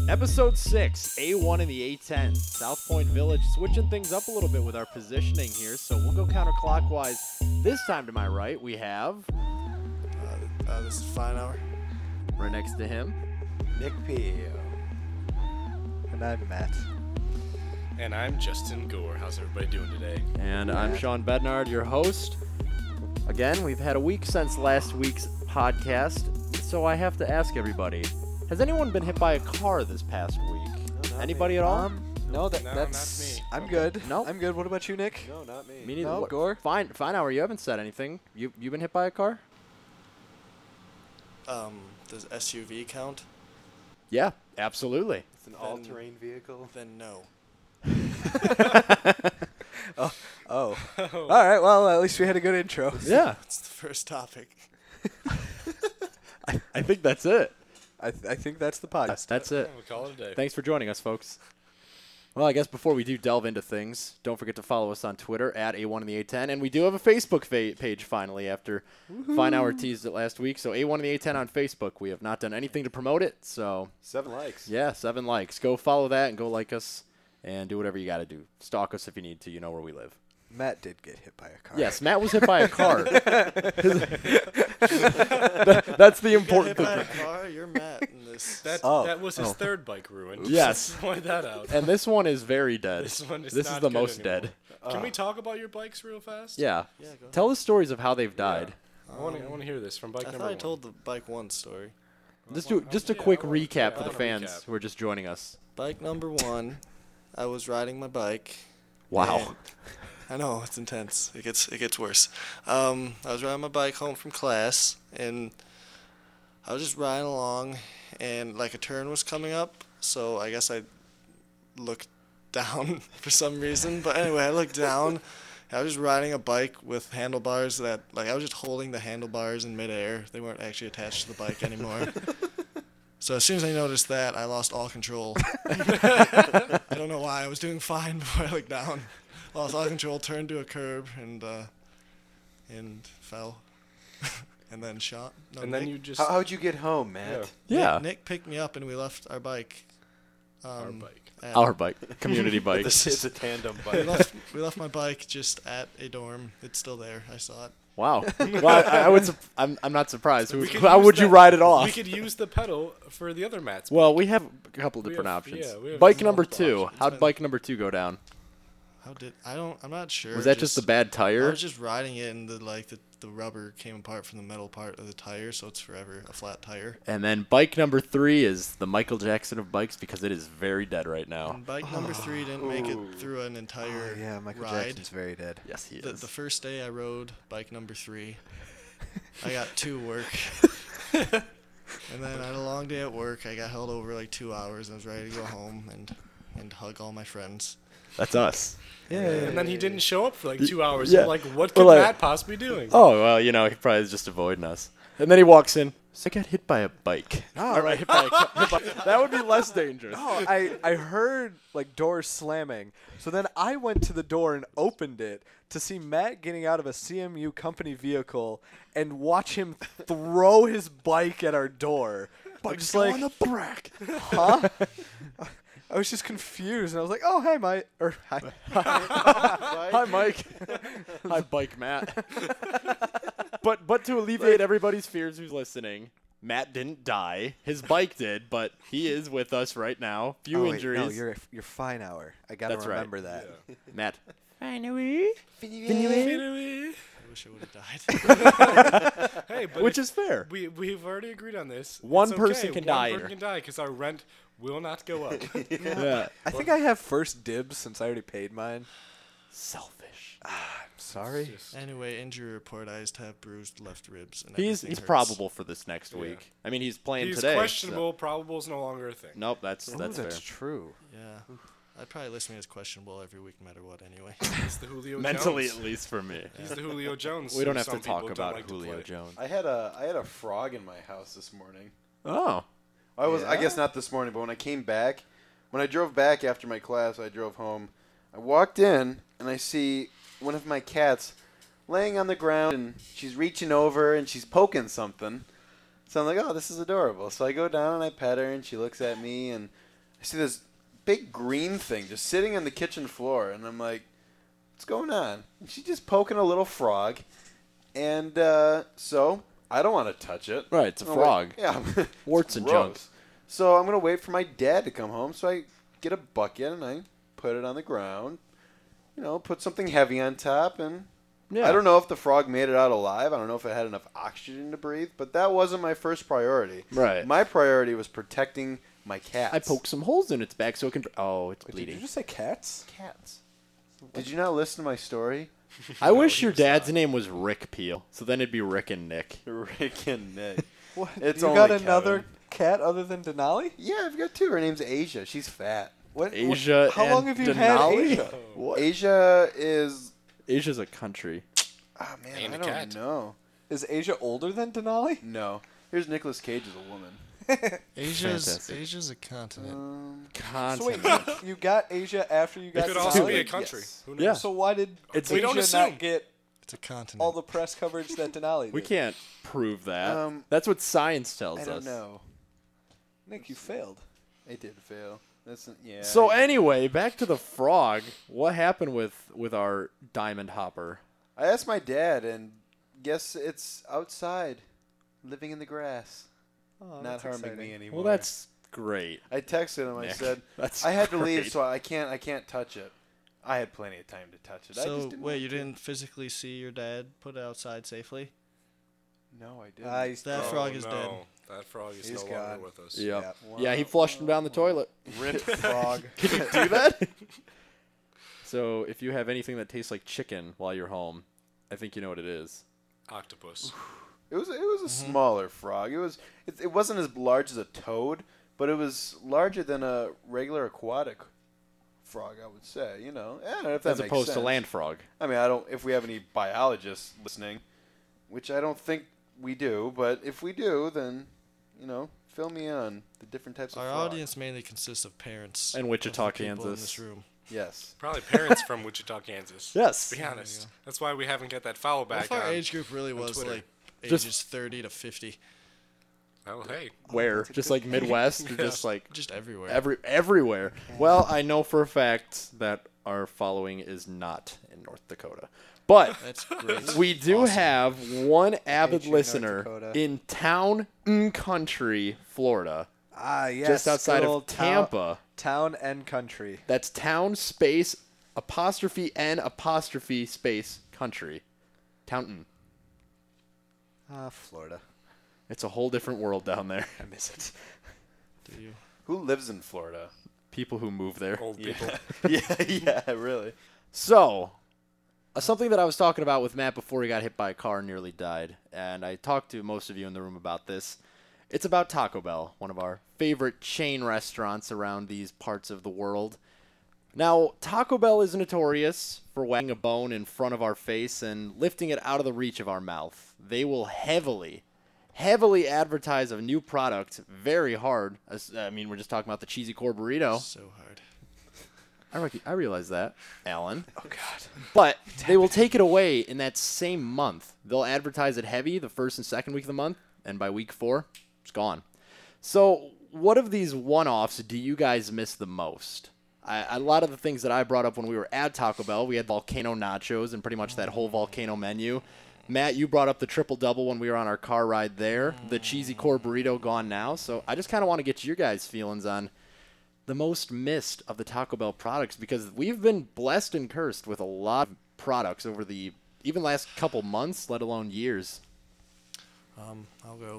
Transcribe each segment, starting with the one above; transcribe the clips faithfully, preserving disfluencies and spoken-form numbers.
Episode six, A one and the A ten. South Point Village, switching things up a little bit with our positioning here, so we'll go counterclockwise. This time to my right, we have, Uh, uh, this is Fine Hour. right next to him, Nick Pio. And I'm Matt. And I'm Justin Gore. How's everybody doing today? and I'm Sean Bednard, your host. Again, we've had a week since last week's podcast, so I have to ask everybody, has anyone been hit by a car this past week? No, not Anybody me. at all? Um, no, that, No, that's. not me. I'm Okay. good. Nope. I'm good. What about you, Nick? No, not me. Me neither. No, What- Gore? Fine, fine hour. You haven't said anything. You you been hit by a car? Um, does S U V count? Yeah, absolutely. It's an Then- all-terrain vehicle. Then no. Oh. All right. Well, at least we had a good intro. Yeah, That's the first topic. I think that's it. I, th- I think that's the podcast. That's it. We'll call it a day. Thanks for joining us, folks. Well, I guess before we do delve into things, don't forget to follow us on Twitter at A one and the A ten, and we do have a Facebook fa- page finally after Fine Hour teased it last week. So A one and the A ten on Facebook. We have not done anything to promote it, so Seven likes. yeah, seven likes. Go follow that and go like us and do whatever you got to do. Stalk us if you need to. You know where we live. Matt did get hit by a car. Yes, Matt was hit by a car. That- that's the Get important hit by thing. a car, you're Matt in this. That, Oh. that was his Oh. third bike ruined. Yes. Let's point that out. And this one is very dead. This one is This is not the good most anymore. dead. Can we talk about your bikes real fast? Yeah. Yeah, go Tell the stories of how they've died. I want to I want to hear this from bike I number thought I one. told the bike one story. Just do just a Yeah, quick I wanna- recap yeah, for I the wanna fans recap. who are just joining us. Bike number one, I was riding my bike. Wow. and- I know, it's intense. It gets it gets worse. Um, I was riding my bike home from class, and I was just riding along, and like a turn was coming up, so I guess I looked down for some reason. But anyway, I looked down. I was just riding a bike with handlebars that, like, I was just holding the handlebars in midair. They weren't actually attached to the bike anymore. So as soon as I noticed that, I lost all control. I don't know why. I was doing fine before I looked down. Lost all control, turned to a curb, and uh, and fell, and then shot. No, And then Nick, you just How, how'd you get home, Matt? Yeah. Yeah. Nick, Nick picked me up, and we left our bike. Um, our bike. at- Our bike, community bike. It's, it's a tandem We bike. left, we left my bike just at a dorm. It's still there. I saw it. Wow. Well, I, I would. Sup- I'm. I'm not surprised. Who, We could how use would you that- ride it We off? could use the pedal for the other mats. Well, we have a couple We different have- options. yeah, we have Bike number multiple two. options. How'd bike number two go down? How did I don't? I'm not sure. Was that just, a bad I tire? was just riding it, and the like the, the rubber came apart from the metal part of the tire, so it's forever a flat tire. And then bike number three is the Michael Jackson of bikes because it is very dead right now. And bike number three didn't make it Ooh. through an Oh, entire yeah, Michael ride. Jackson's very dead. Yes, he The, is. the first day I rode bike number three, I got to work. And then I had a long day at work. I got held over like two hours. And I was ready to go home and, and hug all my friends. That's us. Yeah. And then he didn't show up for like two hours. Yeah. So like, what Well, could like- Matt possibly be doing? Oh well, you know he probably is just avoiding us. And then he walks in. So I got hit by a bike. Oh, All right, hit by a ca- hit by- that would be less dangerous. No, I, I heard like doors slamming. So then I went to the door and opened it to see Matt getting out of a C M U company vehicle and watch him throw his bike at our door. I'm just like, on the brack. huh? I was just confused and I was like, oh, hey, Mike. Or, hi. Hi, Mike. Hi, Bike Matt. but but to alleviate everybody's fears who's listening, Matt didn't die. His bike did, but he is with us right now. Few Oh, wait, injuries. No, you're, you're fine hour. I got to That's right. remember that. Matt. Finally. Finally. I wish I would have died. Hey, but Which if- is fair. we we've already agreed on this. One It's person okay. can One die person here. can die because our rent will not go up. Yeah. I think I have first dibs since I already paid mine. Selfish. I'm sorry. Just- Anyway, injury report, I just have bruised left ribs. And He's everything he's hurts. probable for this next Yeah. week. I mean, he's playing He's today. so- questionable. Probable is no longer a thing. Nope, that's Ooh, that's, that's fair. true. Yeah. I'd probably list me as questionable every week, no matter what, anyway. He's the Julio Mentally, Jones. at least for me. He's the Julio Jones. We don't who have to some talk people don't about like to Julio play. Jones. I had a I had a frog in my house this morning. Oh. I was I Yeah? guess not this morning, but when I came back, when I drove back after my class, I drove home. I walked in and I see one of my cats laying on the ground and she's reaching over and she's poking something. So I'm like, oh, this is adorable. So I go down and I pet her and she looks at me and I see this big green thing just sitting on the kitchen floor, and I'm like, what's going on? And she's just poking a little frog, and uh, so I don't want to touch it. Right, it's a I'm frog. Like, yeah. Warts and Gross. junk. So I'm going to wait for my dad to come home, so I get a bucket, and I put it on the ground, you know, put something heavy on top, and Yeah. I don't know if the frog made it out alive. I don't know if it had enough oxygen to breathe, but that wasn't my first priority. Right. My priority was protecting my cats. I poked some holes in its back so it can. Oh, it's Wait, did bleeding. you just say cats? cats. Did you not listen to my story? I wish he your was dad's not. name was Rick Peel, so then it'd be Rick and Nick. Rick and Nick. What? It's you only got another Kevin. cat other than Denali? Yeah, I've got two. Her name's Asia. She's fat. What, Asia what, How and long have you Denali? had Asia? What? Asia is. Asia's a country. Oh man, And I a don't cat. know. Is Asia older than Denali? No. Here's Nicolas Cage as a woman. Asia's Fantastic. Asia's a continent. Um, So wait, Content. you, you got Asia after you It got could Denali? also be a country. Yes. Who knows? Yeah. So why did It's- We Asia don't assume. not get It's a continent. all the press coverage that Denali did? We can't prove that. Um, That's what science tells I us. don't know. Nick, you failed. I did fail. That's yeah. So I, anyway, back to the frog. What happened with with our diamond hopper? I asked my dad, and guess it's outside, living in the grass, Oh, not that's harming exciting. me anymore. Well, that's great. I texted him. I Nick. said That's I had to leave, great. so I can't. I can't touch it. I had plenty of time to touch it. I So just didn't wait, want you to. didn't physically see your dad put it outside safely? No, I didn't. Ah, he's That Oh, frog is no. dead. That frog is He's no gone. longer with us. Yeah. Yeah. Yeah, he flushed him down the toilet. Rip frog. Can you do that? So if you have anything that tastes like chicken while you're home, I think you know what it is. Octopus. It was it was a smaller frog. It was it, it wasn't as large as a toad, but it was larger than a regular aquatic frog. I would say, you know, I don't know if that As makes opposed to sense. land frog. I mean, I don't. If we have any biologists listening, which I don't think we do, but if we do, then you know, fill me in on the different types of Our frog. audience mainly consists of parents. And of Wichita, the people in Kansas. this room. Yes. Probably parents from Wichita, Kansas. Yes. Be honest. That's why we haven't got that follow What back if our on. age group really on was Twitter. like Just- ages thirty to fifty? Oh, hey. Where? that's a Just good like Midwest or Yeah. just like Just everywhere. every everywhere? Well, I know for a fact that our following is not in North Dakota. But That's great. we do Awesome. have one avid you, North listener Dakota. in town and country, Florida, Ah, yes. just outside good of old town- Tampa. Town and country. That's town space apostrophe n apostrophe space country. Townton. Ah, Florida. It's a whole different world down there. I miss it. Do you? Who lives in Florida? People who move there. Old people. yeah, yeah, really. So, uh, something that I was talking about with Matt before he got hit by a car and nearly died, and I talked to most of you in the room about this. It's about Taco Bell, one of our favorite chain restaurants around these parts of the world. Now, Taco Bell is notorious for wagging a bone in front of our face and lifting it out of the reach of our mouth. They will heavily, heavily advertise a new product very hard. As- I mean, we're just talking about the cheesy core burrito. So hard. I, rec- I realize that, Alan. Oh, God. But they will take it away in that same month. They'll advertise it heavy the first and second week of the month, and by week four, it's gone. So, what of these one-offs do you guys miss the most? I, a lot of the things that I brought up when we were at Taco Bell, we had volcano nachos and pretty much that whole volcano menu. Matt, you brought up the triple-double when we were on our car ride there. The cheesy core burrito gone now. So I just kind of want to get your guys' feelings on the most missed of the Taco Bell products, because we've been blessed and cursed with a lot of products over the even last couple months, let alone years. Um, I'll go.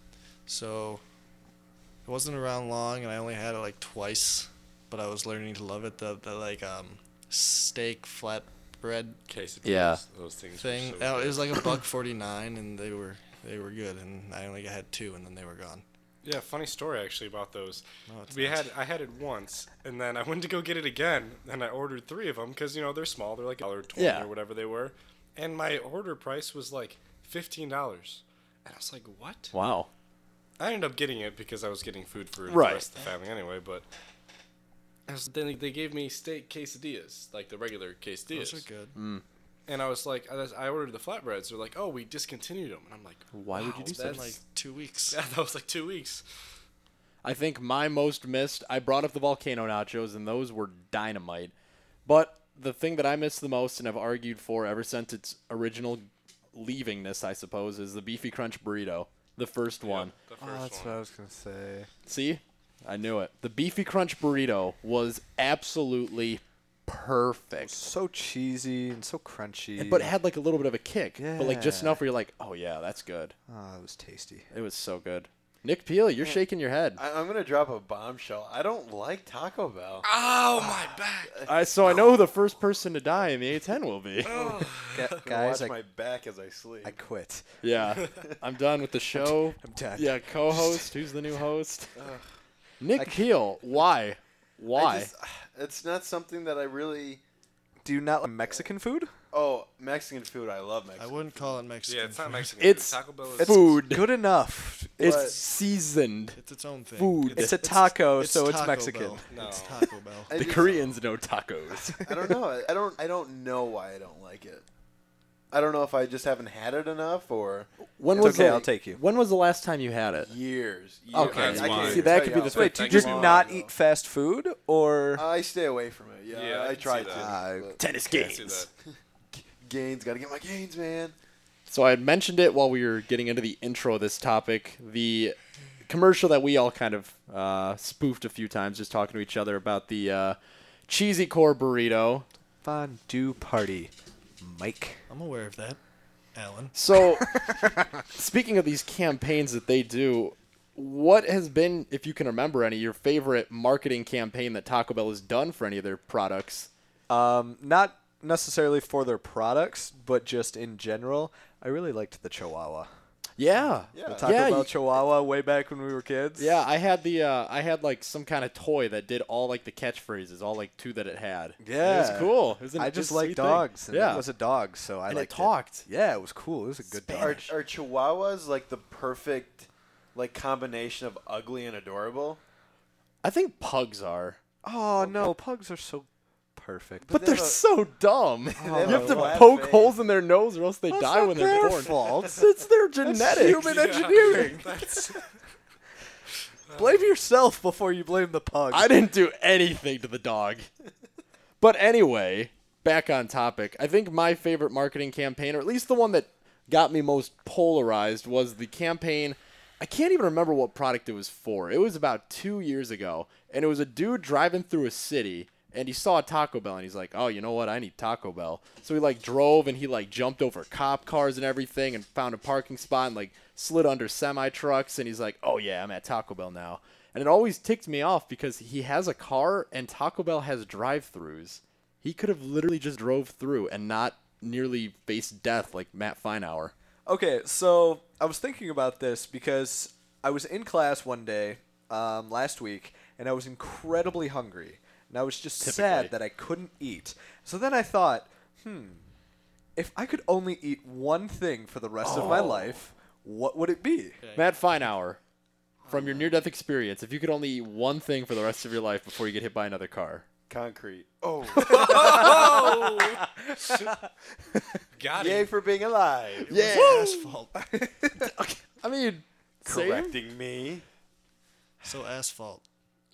So, it wasn't around long, and I only had it like twice, but I was learning to love it. The the like um steak flatbread Quesadillas. Yeah. Those things. thing. Were so Uh, good. it was like a buck forty nine, and they were they were good, and I only had two, and then they were gone. Yeah, funny story actually about those. Oh, it's we nice. had I had it once, and then I went to go get it again, and I ordered three of them because you know they're small, they're like a dollar twenty Yeah. or whatever they were, and my order price was like fifteen dollars, and I was like, what? Wow. I ended up getting it because I was getting food for Right. the rest of the family anyway, but. I was- Then they gave me steak quesadillas, like the regular quesadillas. Those are good. And I was like, I was- I ordered the flatbreads. They're like, oh, we discontinued them. And I'm like, Why would you wow, do It's such? been like two weeks. Yeah, that was like two weeks. I think my most missed, I brought up the volcano nachos, and those were dynamite. But the thing that I miss the most, and I've argued for ever since its original leavingness, I suppose, is the Beefy Crunch burrito. The first one. The first Oh, that's one. what I was gonna say. See? I knew it. The Beefy Crunch burrito was absolutely perfect. So cheesy and so crunchy. But it had like a little bit of a kick. But like just Yeah. enough where you're like, oh yeah, that's good. oh, it was tasty. It was so good. Nick Peel, you're shaking your head. I, I'm gonna drop a bombshell. I don't like Taco Bell. Oh, my back. I, so I know who the first person to die in the A ten will be. Oh. Ga- I'm gonna guys, watch I, my back as I sleep. I quit. Yeah, I'm done with the show. I'm done. Yeah, co-host. Who's the new host? Nick I Peel. Why? I Why? just- it's not something that I really. Do you not like Mexican food? Oh, Mexican food. I love I Mexican. wouldn't call it Mexican. Yeah, it's not food. Mexican. It's food. Taco Bell is It's Food. good enough. It's But- seasoned. It's its own thing. Food. It's a taco, it's so it's Taco Mexican. Bell. No. It's Taco Bell. I The just- Koreans know tacos. I don't know. I- I don't. I don't know why I don't like it. I don't know if I just haven't had it enough or When It's was okay, the, I'll take you. When was the last time you had it? years. years. Okay, I that's can't fine. even See, that tell could you be how the long Wait, Thank do you you. just ago. not eat fast food, or I stay away from it. Yeah, Yeah, I I can see tried that. to. Ah, but Tennis I see games. that. gains, gotta get my gains, man. So I had mentioned it while we were getting into the intro of this topic. The commercial that we all kind of uh, spoofed a few times, just talking to each other about the uh, cheesy core burrito. fondue party, Mike? I'm aware of that, Alan. So, speaking of these campaigns that they do, what has been, if you can remember any, your favorite marketing campaign that Taco Bell has done for any of their products? Um, not necessarily for their products, but just in general. I really liked the Chihuahua. Yeah, Yeah. The Taco yeah, Bell y- Chihuahua way back when we were kids. yeah. I had the, uh, I had like some kind of toy that did all like the catchphrases, all like two that it had. Yeah. it was cool. It was an, I it was just a like sweet thing. dogs. And Yeah, It was a dog, so I and liked it talked. Yeah, it was cool. It was a good dog. Are, are Chihuahuas like the perfect like combination of ugly and adorable? I think pugs are, Oh, no. Pugs are so perfect. but they they're have a- so dumb. have you a have to flat poke face. holes in their nose, or else they That's die not when they're their born. fault. It's, it's their That's genetics. human engineering. Blame yourself before you blame the pug. I didn't do anything to the dog. But anyway, back on topic. I think my favorite marketing campaign, or at least the one that got me most polarized, was the campaign. I can't even remember what product it was for. It was about two years ago, and it was a dude driving through a city, and he saw a Taco Bell, and he's like, oh, you know what? I need Taco Bell. So he, like, drove, and he, like, jumped over cop cars and everything and found a parking spot and, like, slid under semi-trucks, and he's like, oh, yeah, I'm at Taco Bell now. And it always ticked me off because he has a car, and Taco Bell has drive-thrus. He could have literally just drove through and not nearly faced death like Matt Feinauer. Okay, so I was thinking about this because I was in class one day um, last week, and I was incredibly hungry, and I was just Typically. sad that I couldn't eat. So then I thought, hmm, if I could only eat one thing for the rest of my Oh. life, what would it be? Matt Feinauer, from your near-death experience, if you could only eat one thing for the rest of your life before you get hit by another car. Concrete. Oh, Got yay it. for being alive. Yeah. Asphalt. I mean, same. Correcting me. So asphalt.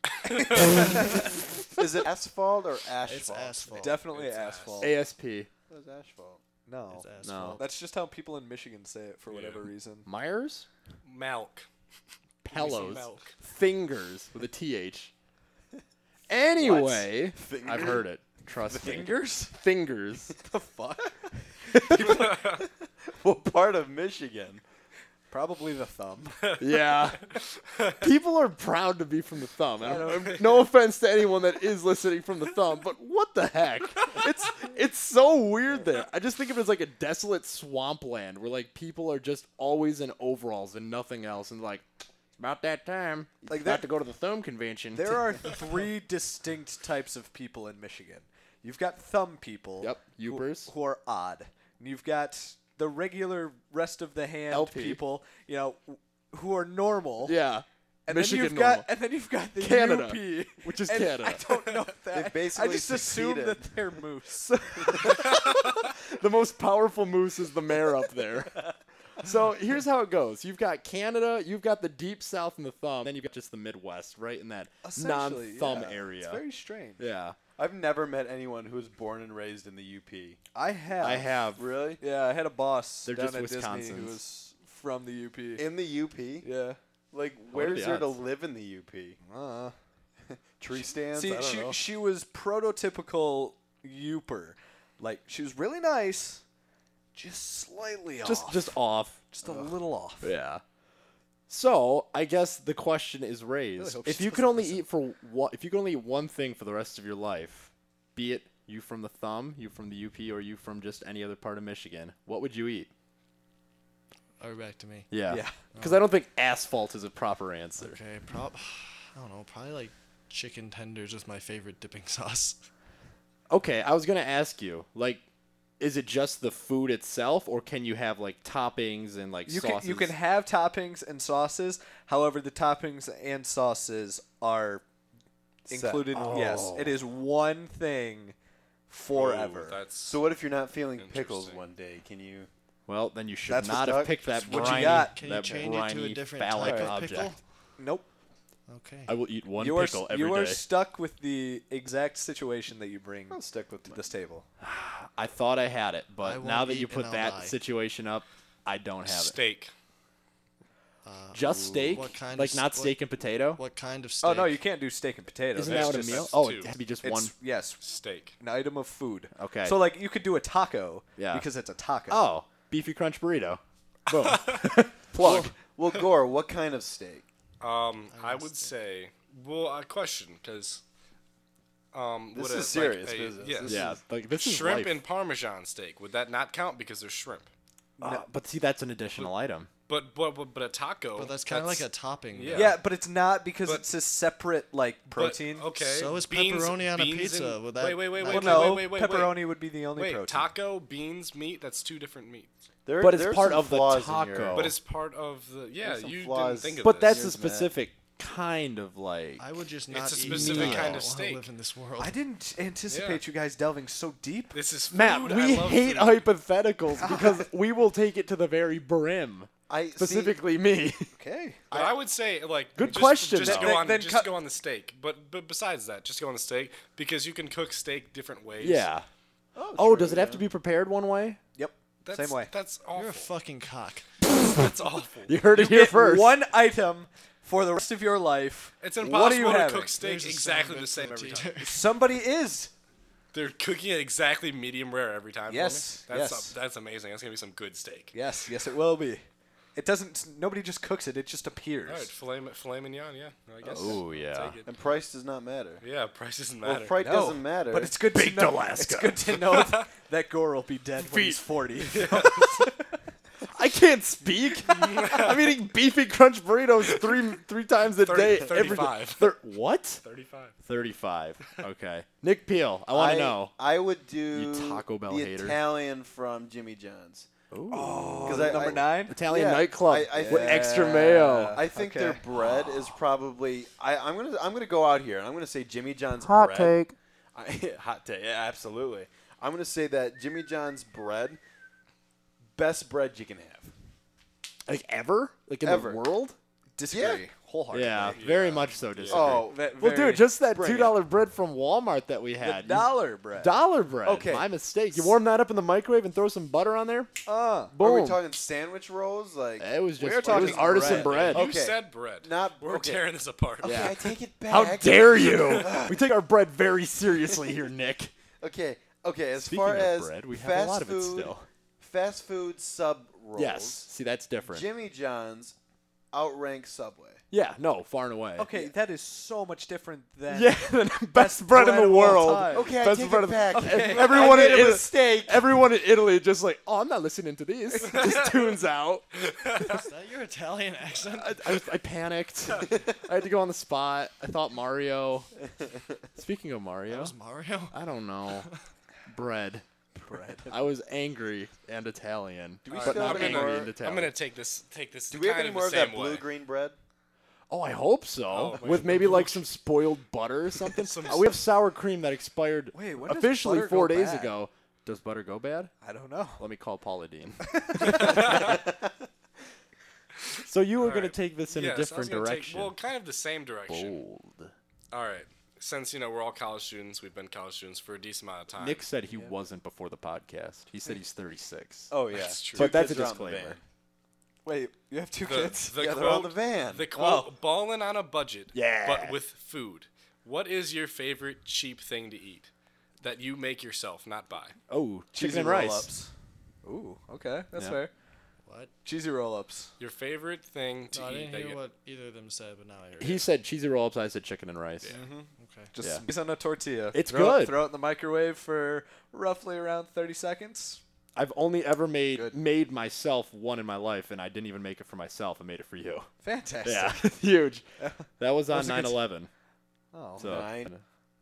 Is it asphalt or asphalt? It's asphalt. Definitely It's asphalt. A S P. What is asphalt? No. It's asphalt. That's just how people in Michigan say it for whatever reason. Myers? Milk. Give me some Pellos. milk. Fingers with a T H. Anyway, Finger? I've heard it. Trust me. Fingers? Fingers. The fuck? What part of Michigan? Probably the thumb. Yeah. People are proud to be from the thumb. And I'm- no offense to anyone that is listening from the thumb, but what the heck? It's it's so weird there. I just think of it as like a desolate swampland where like people are just always in overalls and nothing else, and like, it's about that time. Like Like that- that to go to the thumb convention. There are three distinct types of people in Michigan. You've got thumb people. Yep, who- Youpers. Who, are odd. And you've got the regular rest of the hand L P. people, you know, wh- who are normal. Yeah. And Michigan then you've normal. got and then you've got the Canada, U P, which is and Canada. I don't know that. I basically just assume succeeded. that they're moose. The most powerful moose is the mayor up there. So here's how it goes. You've got Canada, you've got the deep south and the thumb, then you've got just the Midwest, right in that Essentially, non-thumb yeah. area. It's very strange. yeah. I've never met anyone who was born and raised in the U P. I have. I have. Really? Yeah, I had a boss They're down just at Disney Wisconsins. who was from the U P. In the U P? yeah. Like, What are where's the there to odds? live in the U P? Uh, Tree stands? see, I don't she know. she was prototypical Youper. Like, she was really nice, just slightly Just off. just off. just a little off. Yeah. So I guess the question is raised: hope if she you could doesn't only listen. eat for what, if you could only eat one thing for the rest of your life, be it you from the thumb, you from the U P, or you from just any other part of Michigan, what would you eat? Are we back to me? Yeah. Yeah. Because I don't think asphalt is a proper answer. Okay, prob. I don't know. Probably like chicken tenders is my favorite dipping sauce. Okay, I was gonna ask you, like, is it just the food itself, or can you have like toppings and like You sauces? can you can have toppings and sauces. However, the toppings and sauces are Set. included. Yes, Oh. it is one thing forever. Ooh, that's So what if you're not feeling pickles Interesting. one day? Can you... Well, then you should That's not what's have stuck? picked that That's what you briny, got. Can you that change it to a briny different phallic type of object. pickle? Nope. Okay. I will eat one you are pickle s- every you are day. stuck with the exact situation that you bring I'll stick with to mine. this table. I thought I had it, I but won't now that eat you put and I'll that die. situation up, I don't have it. steak. Uh, Just steak, What kind like of not s- steak and potato. What, what kind of steak? Oh no, you can't do steak and potatoes. Isn't That's that what a just- meal? that's Oh, two. it has to be just It's, one. yes, Steak. an item of food. Okay. So like you could do a taco. Yeah. Because it's a taco. Oh, beefy crunch burrito. Boom. Plug. Well, Gore, what kind of steak? Um, I I must would say- say, well, a question, because um, This would is a- serious like a- business. Yes. This yeah, like this is Shrimp life. and Parmesan steak, would that not count because there's shrimp? Uh, but see, that's an additional item. But but but, but a taco. But that's kind of like a topping. yeah. though. Yeah, but it's not because But- it's a separate like but- protein. okay. So is beans- pepperoni on a beans pizza. and- Would that wait, wait, wait, not wait, Well, wait, no, wait, wait, wait, pepperoni would be the only Wait, protein. taco, beans, meat. That's two different meats. There, But it's there's part some of the flaws in taco. your- But it's part of the. Yeah, There's some you didn't flaws. think of But this. that's a Here's Matt. specific kind of like. I would just It's not a eat specific meat. kind I of don't steak. live in this world. I didn't anticipate Yeah. you guys delving so deep. This is food. Matt, I we love hate food. hypotheticals because we will take it to the very brim. I see- Specifically, me. Okay. But I, would say like Good just, question, Just though. go Then- on, then just cut- go on the steak. But but besides that, just go on the steak because you can cook steak different ways. Yeah. Oh, Oh, true, does it have yeah. to be prepared one way? Yep. That's, Same way. That's awful. You're a fucking cock. That's awful. You heard it here Get first. one item for the rest of your life. It's What are impossible you to having? cook steak There's a exactly sound the same bit for every a time. teeter. Somebody is. They're cooking it exactly medium rare every time. for Yes, me. That's yes. that's amazing. That's gonna be some good steak. Yes, yes, it will be. It doesn't. Nobody just cooks it. It just appears. All right, filet, filet mignon. Yeah, I guess. Oh, yeah. Take it. And price does not matter. Yeah, price doesn't Well, matter. if price No, doesn't matter. But it's good to Baked know. Alaska. It's good to know that, that Gore will be dead when he's forty. I can't speak. I'm eating beefy crunch burritos three three times a Thirty- day. every day. thirty-five. Thir- what? Thirty-five. thirty-five. Okay. Nick Peel, I want to know. I would do You Taco Bell the hater. Italian from Jimmy John's. Ooh. Oh, I- number I- nine. Italian Yeah, nightclub I- I with think- extra mayo. I think Okay. their bread is probably. I, I'm gonna. I'm gonna go out here and I'm gonna say Jimmy John's Hot bread. take. I, hot take. Yeah, absolutely. I'm gonna say that Jimmy John's bread, best bread you can have. Like ever? Like in Ever. the world? Disagree wholeheartedly. Yeah, very much so. Disagree. Oh, Ve- well, very- dude, just that bring two dollar bread from Walmart that we the had. You- dollar bread. dollar bread. Okay. My mistake. You warm that up in the microwave and throw some butter on there. uh, Are we Boom. talking sandwich rolls? Like It was just We're it was talking artisan bread. bread. You Okay. said bread. Not- We're okay. tearing this apart. Okay, Yeah. I take it back. How dare you? We take our bread very seriously here, Nick. Okay, okay. As Speaking far of as bread, we have fast a lot of it food, still. fast food sub rolls. Yes. See, that's different. Jimmy John's outrank Subway. Yeah, no, far and away. okay, that is so much different than. Yeah, the best bread in bread the of all world. time. Okay, I Best take bread it of- back. Okay. Everyone I in made a Italy, mistake. everyone in Italy just like, oh, I'm not listening to these. Just tunes out. Is that your Italian accent? I, I, was- I panicked. I had to go on the spot. I thought Mario. Speaking of That Mario, was Mario. I don't know. Bread. bread. I was angry and Italian, Do we but still not have any angry more- and Italian. I'm gonna take this. Take this. Do we have kind any of more the of that same way. blue green bread? Oh, I hope so. Oh, With wait, maybe the like blue- some spoiled butter or something. Some Uh, we have sour cream that expired Wait, when does officially butter four go days bad? ago. Does butter go bad? I don't know. Let me call Paula Dean. So you were All going right. to take this in Yes, a I was different gonna take- direction. well, kind of the same direction. Bold. All right. Since, you know, we're all college students, we've been college students for a decent amount of time. Nick said he wasn't before the podcast. He said he's thirty-six. Oh yeah, That's true. But that's a kids are on the disclaimer. van. Wait, you have two the, kids? the Yeah, quote, they're on the van. The quote, Oh. ballin' on a budget, Yeah. but with food. What is your favorite cheap thing to eat that you make yourself, not buy? Oh, chicken Cheesy and rice. roll-ups. Ooh, okay, that's Yeah. fair. What? Cheesy roll-ups. Your favorite thing to No, I eat didn't that hear you... what either of them said, but now I heard He it. said cheesy roll-ups. I said chicken and rice. Okay. Just Yeah. squeeze on a tortilla. It's throw It, good. throw it in the microwave for roughly around thirty seconds. I've only ever made Good. made myself one in my life, and I didn't even make it for myself. I made it for you. Fantastic. Yeah, huge. That was on was a good- nine eleven. Oh, So, Nine.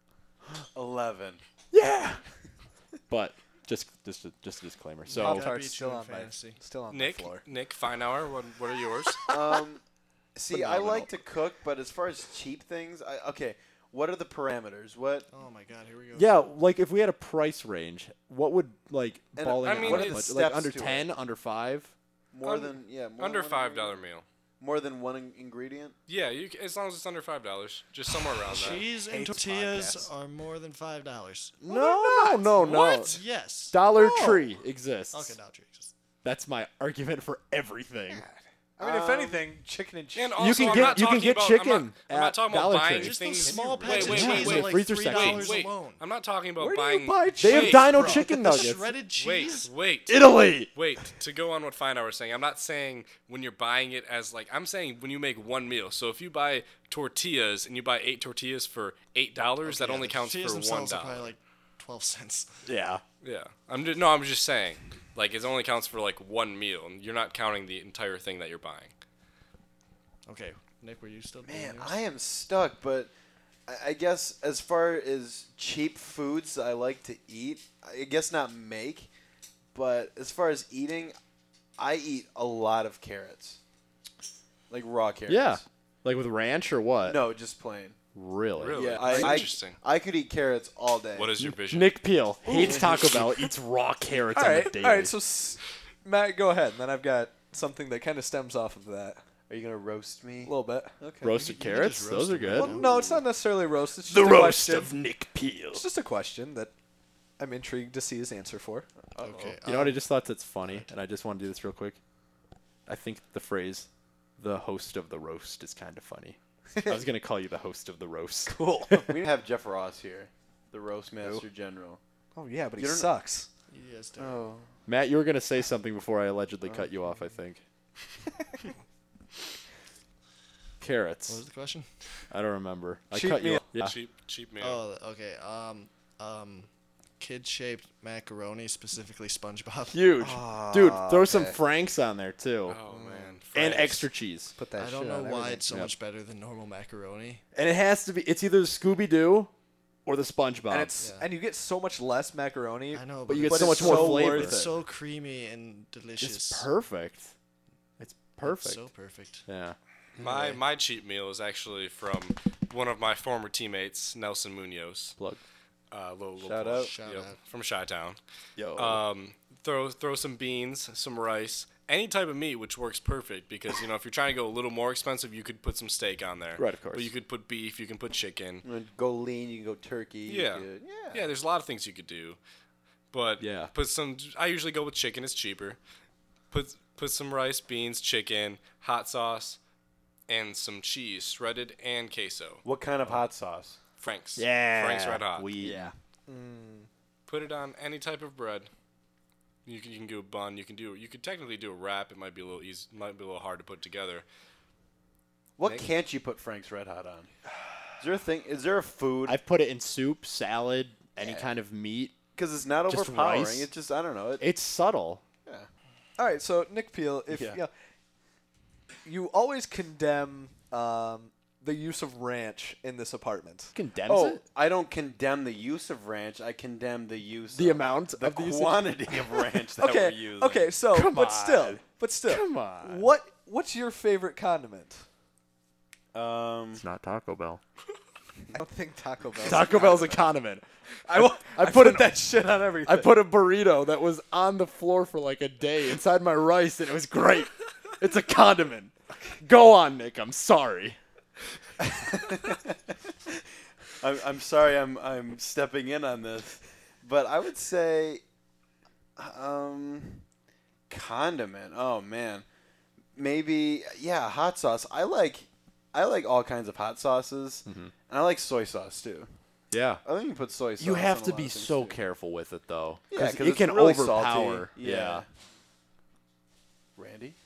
Eleven. yeah. But just just a, just a disclaimer. So Pop Gotta Tarts beat still you in on my fantasy. still on Nick, the floor. Nick, fine hour, what, what are yours? Um, see, I Phenomenal. like to cook, but as far as cheap things, I okay. What are the parameters? What? Oh my God, here we go. yeah, like if we had a price range, what would like And, balling? I out mean, look What are the like? steps Like under to it? ten, under five. More Un- than yeah. More Under than one five dollar ingredient? meal. More than one in- ingredient. Yeah, you c- as long as it's under five dollars, just somewhere around that. Cheese and Hates tortillas podcasts. are more than five dollars. No, no, no, no. What? Yes. Dollar Tree exists. Okay, now Jesus. That's my argument for everything. I mean, if Um, anything, chicken and cheese. And You also, can I'm get- not you can talking get about, I'm chicken not, I'm at not talking about Dollar buying Tree. Just things. those small wait, packs wait, of wait, cheese wait, are like freezer three section. dollars Wait, alone. I'm not talking about Where do buying. you buy They have cheese, Dino bro? chicken nuggets. Shredded Wait, cheese. wait, Italy. wait. To go on what Fine Hour was saying, I'm not saying when you're buying it as like I'm saying when you make one meal. So if you buy tortillas and you buy eight tortillas for eight dollars, that Yeah, only the counts for tortillas one themselves are dollar. probably like twelve cents. Yeah. Yeah, I'm just, no, I'm just saying like it only counts for like one meal, and you're not counting the entire thing that you're buying. Okay, Nick, were you still doing Man, yours? I am stuck, but I, I guess as far as cheap foods I like to eat, I guess not make, but as far as eating, I eat a lot of carrots, like raw carrots. Yeah. Like with ranch or what? No, just plain. Really? Really? Yeah, That's I, I, interesting. I could eat carrots all day. What is your vision? Nick Peel hates Taco Bell, eats raw carrots all on right, the daily. all right. So, s- Matt, go ahead, and then I've got something that kind of stems off of that Are you gonna roast me? a little bit. Okay. Roasted You can carrots? just Those roast are them good. right Well, now. no, it's not necessarily roast. It's just The a roast question. of Nick Peel. It's just a question that I'm intrigued to see his answer for. Okay. You know what I um, just thought that's funny, and I just want to do this real quick. I think the phrase "the host of the roast" is kind of funny. I was gonna call you the host of the roast. Cool. We need to have Jeff Ross here, the roast master general. Oh yeah, but he You don't- sucks. Yes, Derek. Oh. Matt, you were gonna say something before I allegedly cut you off. I think. Carrots. What was the question? I don't remember. I Cheap cut you meal. off. Yeah. Cheap, cheap meal. Oh, okay. Um, um, kid-shaped macaroni, specifically SpongeBob. Huge. Ah, Dude, throw some okay. Franks on there too. Oh man. And Franks. extra cheese. Put that I shit don't know on why everything. it's so Yep. much better than normal macaroni. And it has to be. It's either the Scooby Doo or the SpongeBob. And it's Yeah. and you get so much less macaroni. I know, but you get But so it's much more so flavor. worth It's it. so creamy and delicious. It's perfect. It's perfect. So perfect. yeah. My my cheat meal is actually from one of my former teammates, Nelson Munoz. Plug. Uh, little, little Shout plug. out. Shout Yep, out. from Chi-Town. Yo. Um, throw throw some beans, some rice, any type of meat, which works perfect because you know if you're trying to go a little more expensive, you could put some steak on there. Right, of course. But you could put beef, you can put chicken. You can go lean, you can go turkey. you Yeah. could- yeah. Yeah, there's a lot of things you could do. But Yeah. put some. I usually go with chicken; it's cheaper. Put put some rice, beans, chicken, hot sauce, and some cheese, shredded and queso. What kind of hot sauce? Frank's. yeah. Frank's Red Hot. We, Yeah. Put it on any type of bread. You can, you can do a bun. You can do. You could technically do a wrap. It might be a little easy. Might be a little hard to put together. What Nick? can't you put Frank's Red Hot on? Is there a thing? Is there a food? I've put it in soup, salad, any Yeah. kind of meat. Because it's not Just overpowering. rice? It's just I don't know. It, It's subtle. yeah. All right, so Nick Peel, if Yeah. yeah, you always condemn um, the use of ranch in this apartment. Condemns Oh, it. I don't condemn the use of ranch. I condemn the use. The of amount the of the usage? quantity of ranch that Okay, we're using. okay, so Come but still, on. but still, Come on. what what's your favorite condiment? Um. It's not Taco Bell. I don't think Taco Bell. Taco Bell's a condiment. I, will, I I, put put an- that shit on everything. I put a burrito that was on the floor for like a day inside my rice, and it was great. It's a condiment. Go on, Nick. I'm sorry. I'm, I'm sorry I'm I'm stepping in on this, but I would say um, condiment. Oh man, maybe yeah, hot sauce. I like I like all kinds of hot sauces, Mm-hmm. and I like soy sauce too. Yeah. I think you can put soy sauce. You have on a to lot be of things, so too. careful with it, though. Yeah, 'cause it it's can really overpower. salty. Yeah. Randy.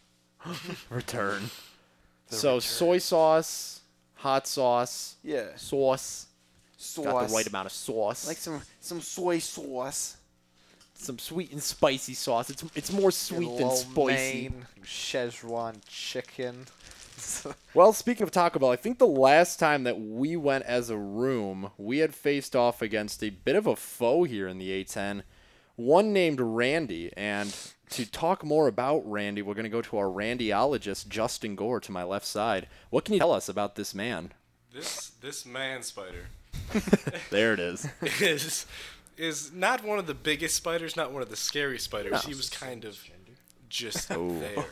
Return. The so return. soy sauce, hot sauce, Yeah. sauce. Sauce. Got the right amount of sauce. Like some some soy sauce. some sweet and spicy sauce. It's it's more sweet than spicy. Maine, Szechuan chicken. Well, speaking of Taco Bell, I think the last time that we went as a room, we had faced off against a bit of a foe here in the A ten, one named Randy. And to talk more about Randy, we're going to go to our Randyologist, Justin Gore, to my left side. What can you tell us about this man? This this man spider There it is. is is not one of the biggest spiders, not one of the scary spiders. No. He was kind of just Oh. there.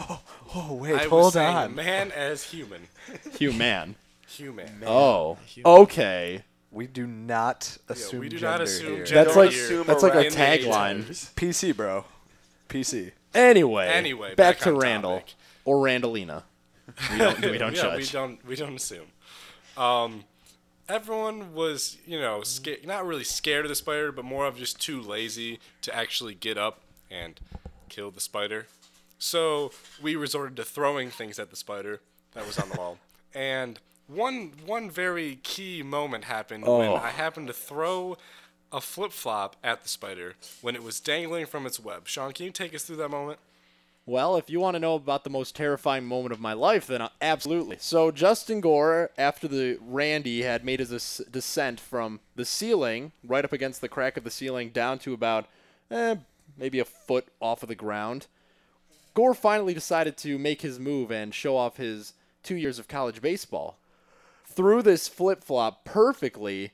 Oh wait, I was hold saying on. man as human. Human. Human. Oh. Human. Okay. We do not assume we do gender not assume here. gender That's like here that's like our in the A ten. tagline. P C, bro. P C. Anyway. Anyway, back, back to on Randall topic. or Randallina. We don't we don't yeah, judge. we don't we don't assume. Um, everyone was, you know, sca- not really scared of the spider, but more of just too lazy to actually get up and kill the spider. So we resorted to throwing things at the spider that was on the wall. And one one very key moment happened when Oh. I happened to throw a flip-flop at the spider when it was dangling from its web. Sean, can you take us through that moment? Well, if you want to know about the most terrifying moment of my life, then uh, absolutely. So Justin Gore, after the Randy had made his as- descent from the ceiling, right up against the crack of the ceiling, down to about eh, maybe a foot off of the ground, Gore finally decided to make his move and show off his two years of college baseball. Threw this flip-flop perfectly.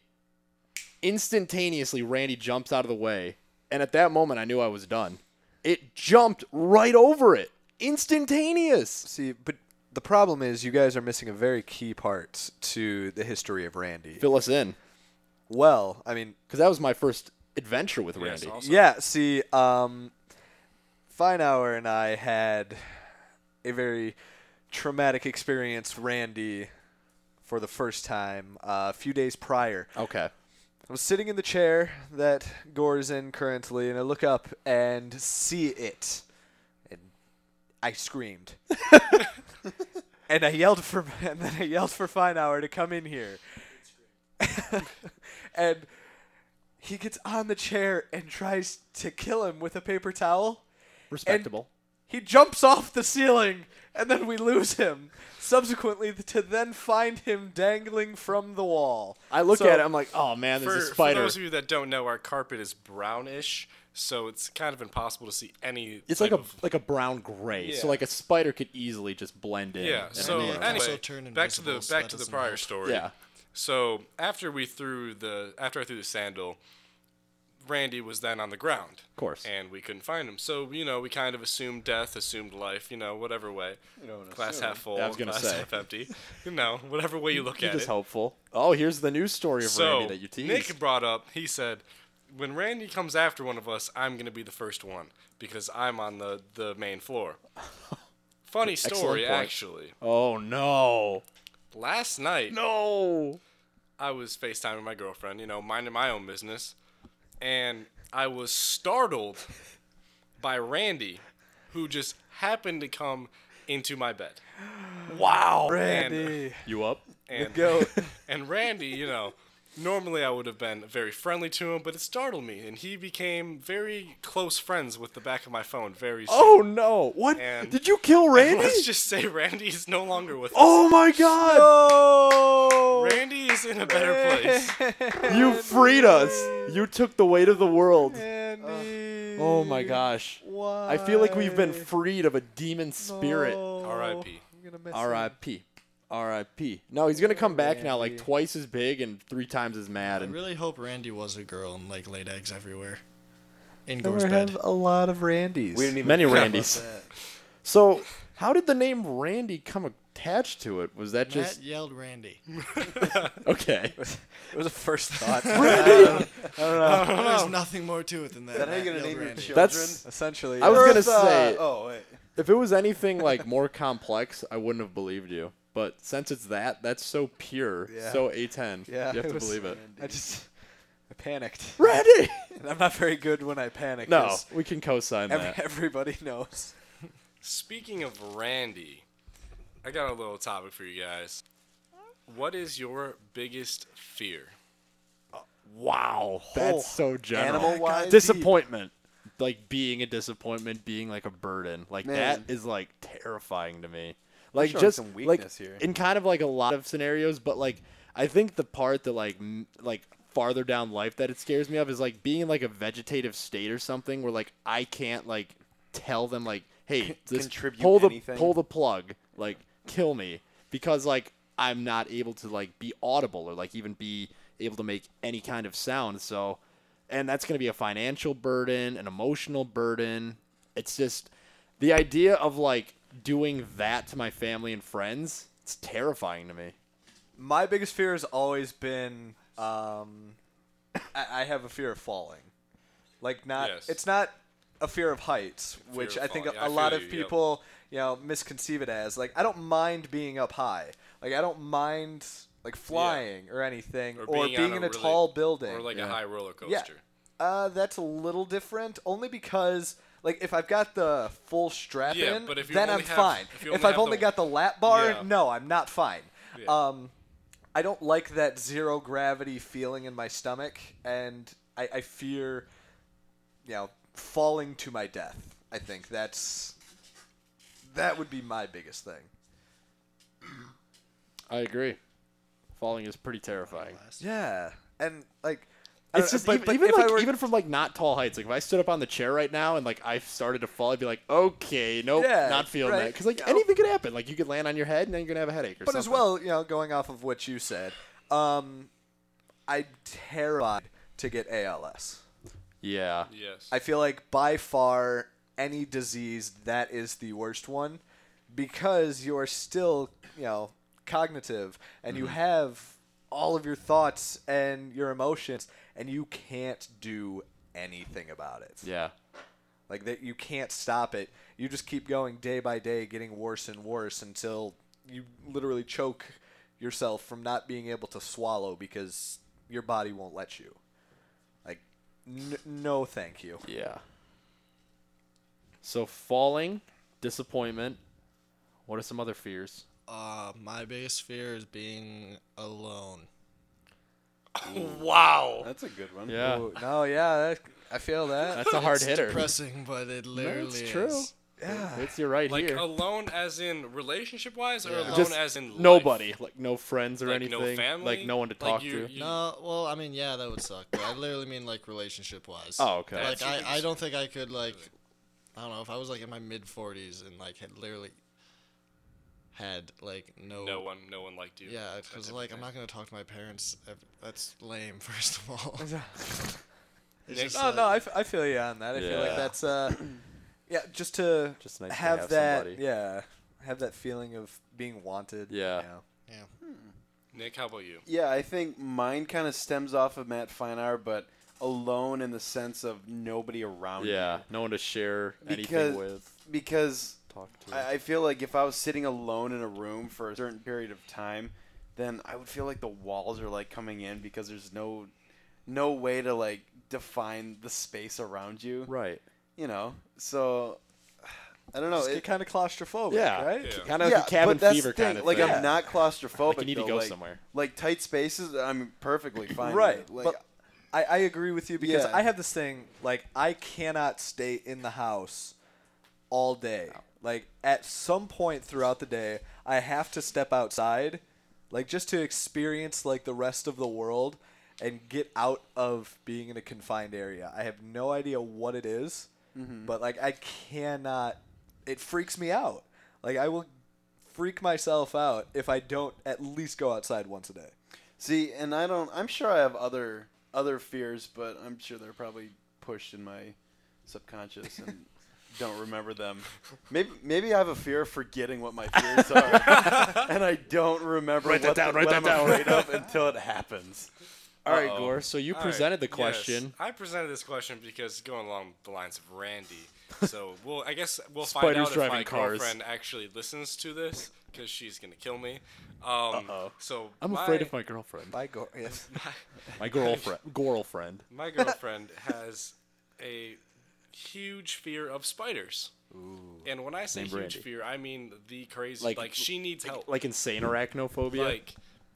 Instantaneously, Randy jumps out of the way, and at that moment, I knew I was done. It jumped right over it. Instantaneous. See, but the problem is you guys are missing a very key part to the history of Randy. Fill us in. Well, I mean, Because that was my first adventure with Yes, Randy. also. yeah, see, um, Feinauer and I had a very traumatic experience, Randy, for the first time uh, a few days prior. Okay. I was sitting in the chair that Gore's in currently, and I look up and see it. And I screamed. And I yelled for and then I yelled for Feinauer to come in here. And he gets on the chair and tries to kill him with a paper towel. Respectable. He jumps off the ceiling, and then we lose him. Subsequently, to then find him dangling from the wall. I look So- at it, I'm like, oh man, For, there's a for spider. those of you that don't know, our carpet is brownish, so it's kind of impossible to see any. It's type like a of- like a brown gray. So Yeah. like a spider could easily just blend in. yeah. and So anything. Yeah. anyway, Also turn back to the invisible, so back that to the doesn't prior help. story. Yeah. So after we threw the after I threw the sandal, Randy was then on the ground. Of course. And we couldn't find him. So, you know, we kind of assumed death, assumed life, you know, whatever way. don't Glass assume. half full, Yeah, I was gonna glass say. half empty. You know, whatever way you look You're at just it. hopeful. Oh, here's the news story of So, Randy that you teased. Nick brought up, he said, when Randy comes after one of us, I'm going to be the first one because I'm on the, the main floor. Funny story, point. actually. Oh no. Last night, No. I was FaceTiming with my girlfriend, you know, minding my own business, and I was startled by Randy, who just happened to come into my bed. Wow. Randy. You up? And, goat. and Randy, you know, normally I would have been very friendly to him, but it startled me, and he became very close friends with the back of my phone very soon. Oh no. What? And- Did you kill Randy? Let's just say Randy is no longer with us. Oh my god. Oh! Randy is in a better place. You freed us. You took the weight of the world. Randy. Oh my gosh. Why? I feel like we've been freed of a demon spirit. No. R I P I'm gonna miss R I P R I P No, he's gonna come back now like Randy. twice as big and three times as mad. I And really hope Randy was a girl and like laid eggs everywhere. In him. Gore's We bed. have a lot of Randys. We didn't even Many think about Randys. that. so How did the name Randy come attached to it? Was that Matt just yelled Randy. okay? It was a first thought. There's nothing more to it than that. Is that how Matt you're gonna yelled name your Randy. children? That's Essentially, I was yeah. gonna Bertha! say- Oh wait. if it was anything like more complex, I wouldn't have believed you. But since it's that, that's so pure, Yeah. so A ten. Yeah, you have it to was- believe it. I just I panicked. Randy. And I'm not very good when I panic. No, 'cause we can co-sign every, that. everybody knows. Speaking of Randy, I got a little topic for you guys. What is your biggest fear? Wow, that's so general. Animal-wise? Disappointment, like being a disappointment, being like a burden, like Man. that is like terrifying to me. Like showing just some like weakness here. in kind of like a lot of scenarios, but like I think the part that like m- like farther down life that it scares me of is like being in like a vegetative state or something where like I can't like tell them like, hey, this, contribute pull the anything? pull the plug, like kill me, because like I'm not able to like be audible or like even be able to make any kind of sound. So, and that's going to be a financial burden, an emotional burden. It's just the idea of like doing that to my family and friends. It's terrifying to me. My biggest fear has always been um, I, I have a fear of falling. Like not, Yes. it's not a fear of heights, which of I think falling. a, Yeah, I a lot feel of you, yep. people, you know, misconceive it as. Like I don't mind being up high. Like I don't mind like flying or anything, Or or being being, on in a a really- tall building. Or like Yeah. a high roller Yeah. coaster? Uh, that's a little different, only because like if I've got the full strap Yeah, in, but if you then only I'm have- fine. if you If, only I've have only the- got the lap bar, Yeah. no, I'm not fine. Yeah. Um, I don't like that zero gravity feeling in my stomach, and I, I fear, you know, falling to my death. I think that's that would be my biggest thing. I agree. Falling is pretty terrifying. Yeah, and like. I It's don't- just but- even, but even if I like were- even from like not tall heights. Like if I stood up on the chair right now and like I started to fall, I'd be like, okay, nope, Yeah, not feeling right. that. Because like You know. anything could happen. Like you could land on your head and then you're gonna have a headache or But something. as well, you know, going off of what you said, um, I'm terrified to get A L S. yeah, Yes. I feel like by far any disease that is the worst one, because you're still, you know, cognitive and you have all of your thoughts and your emotions, and you can't do anything about it. yeah. Like that, you can't stop it. You just keep going day by day, getting worse and worse until you literally choke yourself from not being able to swallow because your body won't let you. Like, n- no, thank you. Yeah. So falling, disappointment. What are some other fears? Uh, my biggest fear is being alone. Wow. That's a good one. Yeah, Ooh, no, yeah, that, I feel that. that's a hard It's hitter. depressing, but it literally That's true. is. yeah. It's you're right Like here. alone as in relationship wise, or Yeah. alone Just as in life? Nobody, like no friends or Like, anything, no family? like no one to Like, talk you- to. you- No, well, I mean, yeah, that would suck. But I literally mean like relationship wise. Oh, okay. Like That's- I, I don't think I could like, I don't know if I was like in my mid forties and like had literally had like no. No one, no one liked you. Yeah, that because type of like I'm thing. not gonna talk to my parents. ev- That's lame. First of all. It's Nick? just No, like- no, I, f- I feel you on that. I feel like Yeah. that's uh, yeah, just to Just nice to have, have that, somebody. yeah, have that feeling of being wanted. Yeah. you know. Yeah. Nick, how about you? Yeah, I think mine kind of stems off of Matt Feinar, but alone in the sense of nobody around Yeah, you. no one to share anything Because- with, Because talk to. I, I feel like if I was sitting alone in a room for a certain period of time, then I would feel like the walls are like coming in because there's no no way to like define the space around you. right. You know, so I don't know. Just It, get kind of claustrophobic, Yeah. right? Yeah. Kind of yeah, like a cabin but that's fever the thing. kind of like thing. I'm not claustrophobic. Like you need to though. go like, somewhere. Like tight spaces, I'm perfectly fine. Right, with. Like, but I, I agree with you because Yeah. I have this thing like I cannot stay in the house all day. Like at some point throughout the day, I have to step outside, like just to experience like the rest of the world and get out of being in a confined area. I have no idea what it is, Mm-hmm. but like I cannot. It freaks me out. Like I will freak myself out if I don't at least go outside once a day. See, and I don't. I'm sure I have other other fears, but I'm sure they're probably pushed in my subconscious. And don't remember them. Maybe maybe I have a fear of forgetting what my fears are, and I don't remember Write that what, down, the- write what that I'm down. afraid of until it happens. All right, Uh-oh. Gore. So you All right, presented the yes. question. I presented this question because going along the lines of Randy. So we'll, I guess we'll Spiders find out if driving my cars. girlfriend actually listens to this because she's gonna kill me. Um, Uh-oh. So I'm my, afraid of my girlfriend. By go- yes. My girlfriend. girlfriend. My girlfriend has a huge fear of spiders. Ooh. And when I say Named huge Randy. fear, I mean the crazy. Like- Like, she needs help. Like insane arachnophobia. Like,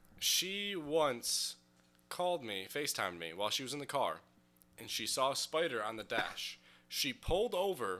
she once called me, FaceTimed me while she was in the car, and she saw a spider on the dash. She pulled over,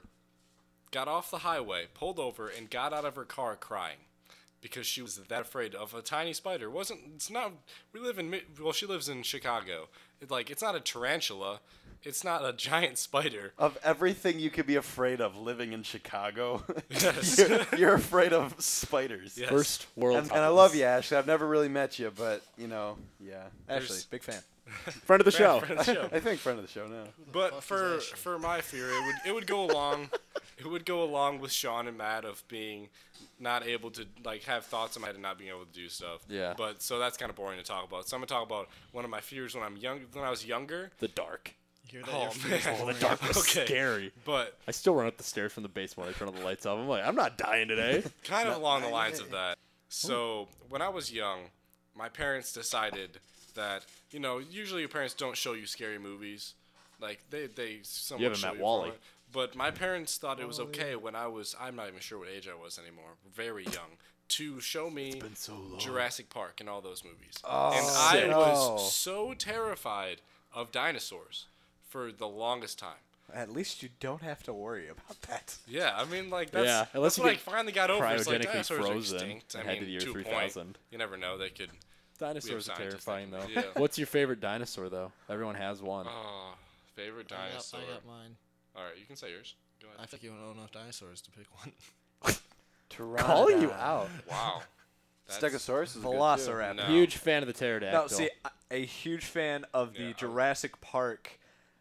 got off the highway, pulled over, and got out of her car crying because she was that afraid of a tiny spider. It wasn't it's not? We live in Mi- well, she lives in Chicago. It, like it's not a tarantula. It's not a giant spider. Of everything you could be afraid of living in Chicago, Yes. you're, you're afraid of spiders. Yes. First world. And, and I love you, Ashley. I've never really met you, but, you know, yeah. Ashley, big fan. Friend of the show. Friend of the show. I think friend of the show now. But for for my fear, it would it would go along, it would go along with Sean and Matt of being not able to like have thoughts in my head and not being able to do stuff. Yeah. But so that's kind of boring to talk about. So I'm gonna talk about one of my fears when I'm young, when I was younger. The dark. Hear that Oh your fears man, will The dark was Okay. scary. But I still run up the stairs from the basement when I turn all the lights off. I'm like, I'm not dying today. kind of along the lines of that. So when I was young, my parents decided that you know usually your parents don't show you scary movies, like they they somewhat You haven't show met you Wall-E. for it. But my parents thought it was okay when I was I'm not even sure what age I was anymore, very young, to show me so long. Jurassic Park and all those movies. Oh, and I sick. was so terrified of dinosaurs for the longest time. At least you don't have to worry about that. Yeah, I mean, like that's, Yeah, unless that's you what I get finally got over. It's like cryogenically dinosaurs are frozen extinct. I and head mean, to the year to a three point, thousand. you never know. They could. Dinosaurs are scientists terrifying, that though. can- yeah. What's your favorite dinosaur, though? Everyone has one. Oh, favorite I got, dinosaur. I got mine. All right, you can say yours. Go I ahead. think you don't know enough dinosaurs to pick one. Calling you out. Wow. That's- Stegosaurus is good, too. Velociraptor. No. Huge fan of the pterodactyl. No, see, I- a huge fan of the Yeah, I- Jurassic Park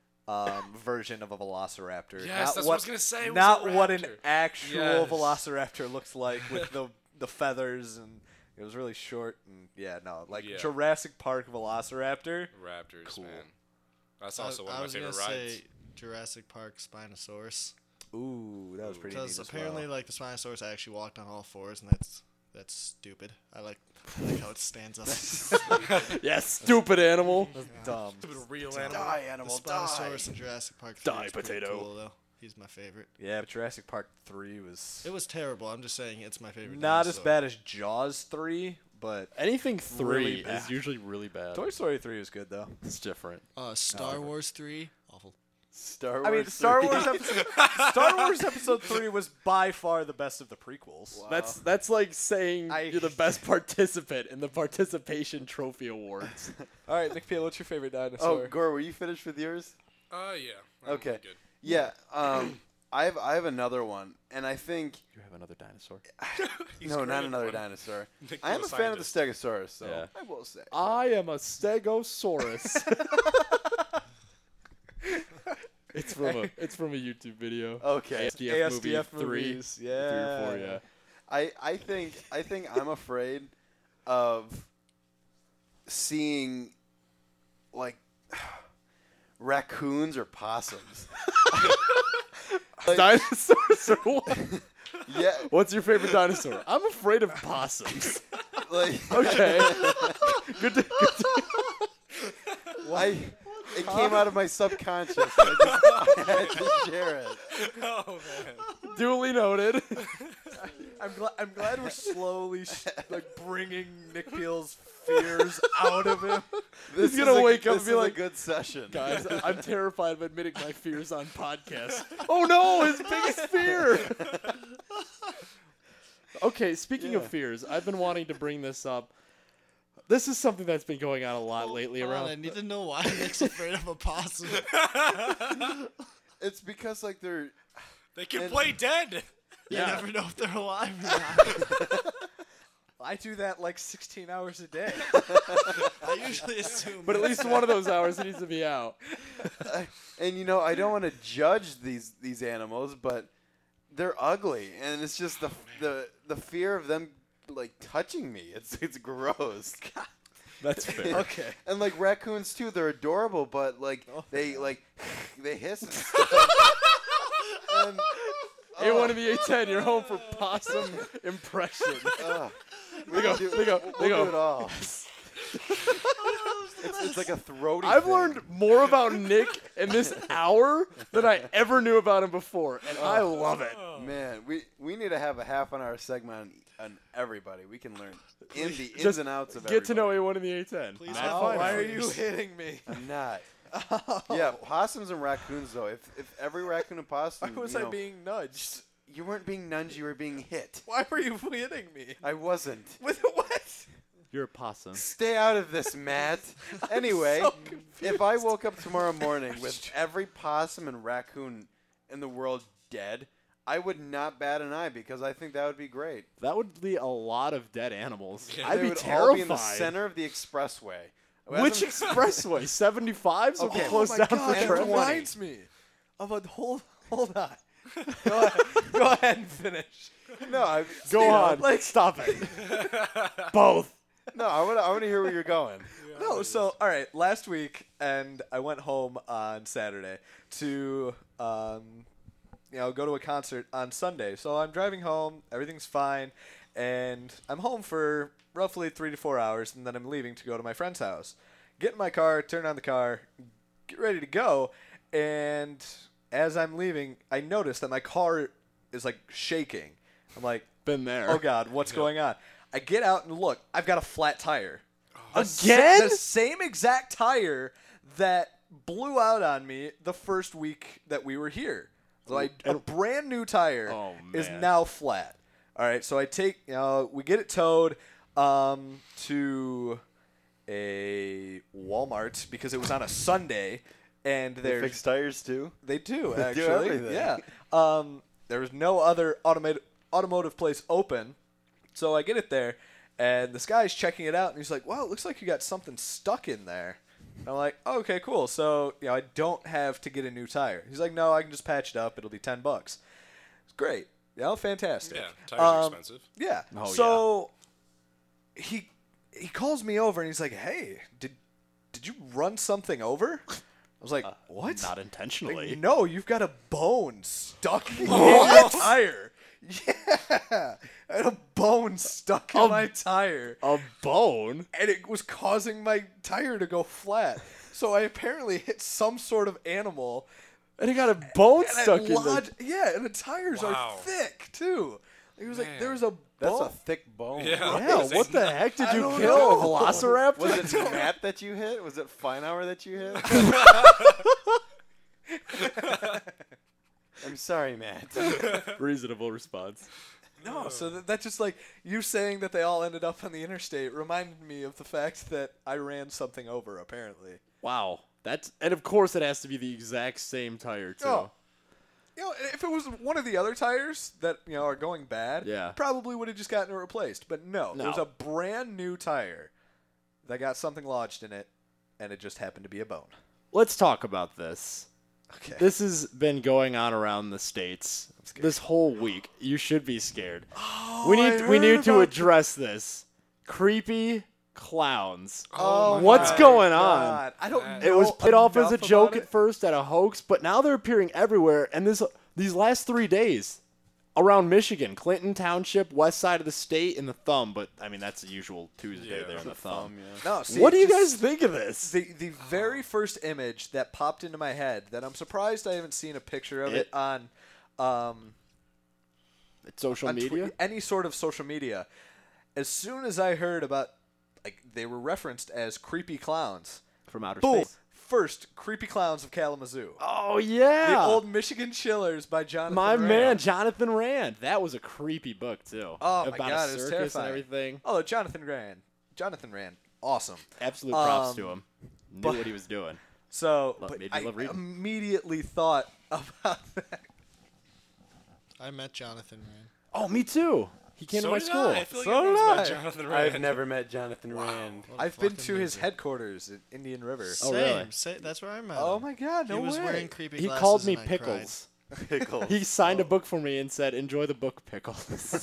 um, version of a Velociraptor. Yes, Not that's what I was gonna say, it was Not a what an raptor. actual Yes. Velociraptor looks like with the the feathers, and it was really short. And yeah, no, like Yeah. Jurassic Park Velociraptor. Raptors, Cool. man. That's I, also one I of my was gonna favorite rides. say Jurassic Park Spinosaurus Ooh, that was pretty neat because as apparently, well. like the Spinosaurus actually walked on all fours, and that's that's stupid. I like I like how it stands up. yes, stupid animal. Dumb. Stupid real Die, animal. animal, the Spinosaurus in Jurassic Park Die, three is pretty potato. Cool, though. He's my favorite. Yeah, but Jurassic Park three was It was terrible. I'm just saying it's my favorite. not as dinosaur. bad as Jaws three, but Anything three Really is bad. usually really bad. Toy Story three was good though. It's different. Uh, Star Wars three, awful. Star Wars. I mean, Star three. Wars episode Star Wars episode three was by far the best of the prequels. That's that's like saying I- you're the best participant in the participation trophy awards. All right, Nick Peel, what's your favorite dinosaur? Oh, Gore, were you finished with yours? Uh, yeah. I'm Okay. Good. Yeah. Um, I have I have another one, and I think You have another dinosaur. He's no, great not at another one. dinosaur. Nick I am a Peel's fan of the scientist. Stegosaurus, so Yeah. I will say. I am a Stegosaurus. it's from a it's from a YouTube video. Okay. A S D F, A S D F movie three, movies, three or four, yeah. yeah. I I think I think I'm afraid of seeing like raccoons or possums. Like, Dinosaurs or what? yeah, What's your favorite dinosaur? I'm afraid of possums. like Okay. good. To, good to, I it came out of my subconscious. I, just, I had to share it. Oh man. duly noted. I'm glad. I'm glad we're slowly sh- like bringing Nick Peel's fears out of him. This He's gonna is a- wake up and this be is like, a good session. Guys, I'm terrified of admitting my fears on podcasts. Oh no, his biggest fear. Okay, speaking of Yeah. fears, I've been wanting to bring this up. This is something that's been going on a lot lately Hold on, around. I need to know why Nick's afraid of a possum. It's because like they're They can And- play dead. You Yeah. never know if they're alive or not. I do that like sixteen hours a day. I usually assume. But at least one of those hours needs to be out. and you know I don't want to judge these these animals, but they're ugly, and it's just the the the fear of them like touching me. It's it's gross. That's fair. Okay. And like raccoons too, they're adorable, but like Oh, they yeah. like they hiss and stuff. and, A one oh, of the A ten, you're home for possum impression. ugh. They go, do, they go, we'll they do go. it all. It's, it's like a throaty I've thing. learned more about Nick in this hour than I ever knew about him before, and I love it. Man, we we need to have a half an hour segment on, on everybody. We can learn in the ins Just and outs of Get to know everybody. A one in the A ten. Please Matt have Oh, Fine. why are Finders. you hitting me? I'm not. Yeah, possums and raccoons though. If if every raccoon and Why possum, was you I know, being nudged? you weren't being nudged, you were being hit. Why were you hitting me? I wasn't. With what? You're a possum. Stay out of this, Matt. Anyway, so if I woke up tomorrow morning with every possum and raccoon in the world dead, I would not bat an eye because I think that would be great. That would be a lot of dead animals. Yeah. I'd they be would terrified. all be in the center of the expressway. Which As I'm- expressway? seventy-five? So Okay. we'll Oh close my down God, for that traffic. reminds me of a hold. Hold on. Go ahead, go ahead and finish. No, I, Go you know, on. like- Stop it. Both. No, I want to. I want to hear where you're going. No, so all right. Last week, and I went home on Saturday to, um, you know, go to a concert on Sunday. So I'm driving home. Everything's fine, and I'm home for roughly three to four hours, and then I'm leaving to go to my friend's house. Get in my car, turn on the car, get ready to go, and as I'm leaving, I notice that my car is like shaking. I'm like, Been there. oh God, what's going on? I get out and look. I've got a flat tire. A sa- Again? the same exact tire that blew out on me the first week that we were here. So I, a brand new tire Oh, is man. now flat. All right, so I take, you know, we get it towed um, to a Walmart because it was on a Sunday, and They there's fix tires too. they do They do actually. everything. Yeah. Um, there was no other automated automotive place open, so I get it there, and this guy's checking it out, and he's like, "Wow, it looks like you got something stuck in there." And I'm like, oh, "Okay, cool. So you know, I don't have to get a new tire." He's like, "No, I can just patch it up. It'll be ten bucks." It's great. You know, fantastic. Yeah, tires are Um, expensive. Yeah. Oh, so he he calls me over and he's like, "Hey, did did you run something over?" I was like, "What?" Not Like, intentionally. no, you've got a bone stuck in your tire. Yeah, I had a bone stuck in A- my tire, A bone? and it was causing my tire to go flat. So I apparently hit some sort of animal. And he got a bone And stuck I in lodged, the... Yeah, and the tires Wow. are thick too. It was like Man. there was a That's bone. a thick bone. Yeah. Yeah, what the heck? Did I you don't kill know. a velociraptor? Was it Matt that you hit? Was it Feinauer that you hit? I'm sorry, Matt. Reasonable response. No, so that, that just like you saying that they all ended up on the interstate reminded me of the fact that I ran something over. Apparently, Wow. That's and of course it has to be the exact same tire too. Oh. you know, if it was one of the other tires that you know are going bad, Yeah. probably would have just gotten it replaced. But no, it was No. a brand new tire that got something lodged in it, and it just happened to be a bone. Let's talk about this. Okay. This has been going on around the states scared. this whole week. You should be scared. Oh, we I need we heard need to about address this. Creepy clowns. Oh, What's my going on? God. I don't. It It know was played off as a enough joke about at it. first, at a hoax, but now they're appearing everywhere. And this these last three days around Michigan, Clinton Township, west side of the state, in the Thumb. But I mean, that's the usual Tuesday Yeah. there in the Thumb. No, see, What do you just- guys think of this? The the very first image that popped into my head that I'm surprised I haven't seen a picture of it, It- on um Social on twe- media. any sort of social media. As soon as I heard about like they were referenced as creepy clowns. From outer Boom. space. First, Creepy Clowns of Kalamazoo. Oh yeah, The old Michigan Chillers by Jonathan my Rand. man Jonathan Rand. That was a creepy book too. Oh, my about God, a it was circus terrifying. and everything. Oh, Jonathan Rand. Jonathan Rand. Awesome. Absolute props Um, to him. Knew but- what he was doing. So, Lo- but made me I love reading. immediately thought about that. I met Jonathan Rand. Oh, me too. He came so to my did school. I. I feel like So everyone's did met I. Jonathan Rand. I've never met Jonathan Rand. What a I've been fucking to his loser. headquarters in Indian River. Oh, Same. really? Sa- that's where I met Oh him. my God! No he was way. wearing creepy He glasses called me and I cried. Pickles. Pickles. He signed a book for me and said, "Enjoy the book, Pickles."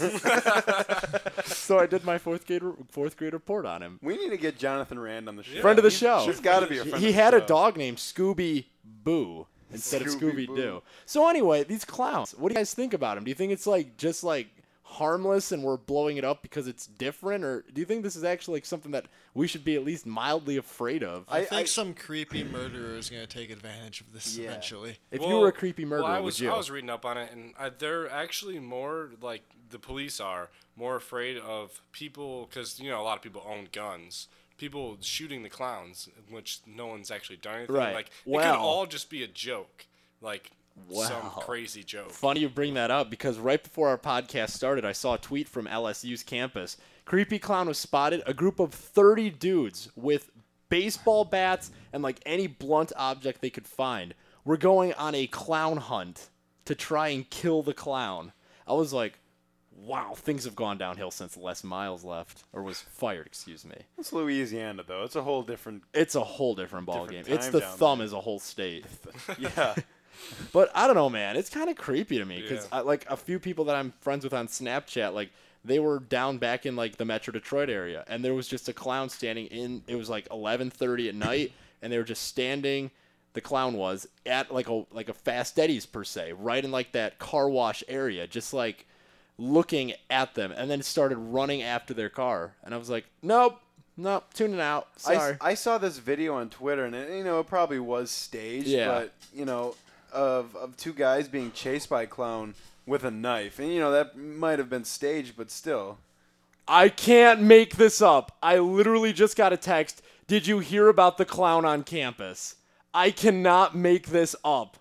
So I did my fourth grade fourth grade report on him. We need to get Jonathan Rand on the show. Friend of the He's- show. He's got to be a friend. He of the had show. a dog named Scooby Boo instead of Scooby Scooby-Boo. Doo. So anyway, these clowns. What do you guys think about them? Do you think it's like just like harmless and we're blowing it up because it's different, or do you think this is actually like something that we should be at least mildly afraid of? I, I- think I- some creepy murderer is going to take advantage of this Yeah. eventually. If you Well- were a creepy murderer, well, I was would you? I was reading up on it, and uh, they're actually more like the police are more afraid of people because you know a lot of people own guns. People shooting the clowns, which no one's actually done anything. Right. Like it Well- could all just be a joke, like some Wow. crazy joke. Funny you bring that up because right before our podcast started, I saw a tweet from L S U's campus. Creepy clown was spotted. A group of thirty dudes with baseball bats and like any blunt object they could find were going on a clown hunt to try and kill the clown. I was like, wow, things have gone downhill since Les Miles left, or was fired, excuse me. It's Louisiana, though. It's a whole different. It's a whole different ballgame. Different It's time the down thumb there. as a whole state. Yeah. But I don't know, man. It's kind of creepy to me because Yeah. like a few people that I'm friends with on Snapchat, like they were down back in like the Metro Detroit area, and there was just a clown standing in. It was like eleven thirty at night, and they were just standing. The clown was at like a like a Fast Eddie's per se, right in like that car wash area, just like looking at them, and then started running after their car. And I was like, nope, nope, tuning out. I, Sorry. s- I saw this video on Twitter, and it, you know it probably was staged, Yeah. but you know, of of two guys being chased by a clown with a knife, and you know that might have been staged, but still. I can't make this up. I literally just got a text. Did you hear about the clown on campus? I cannot make this up.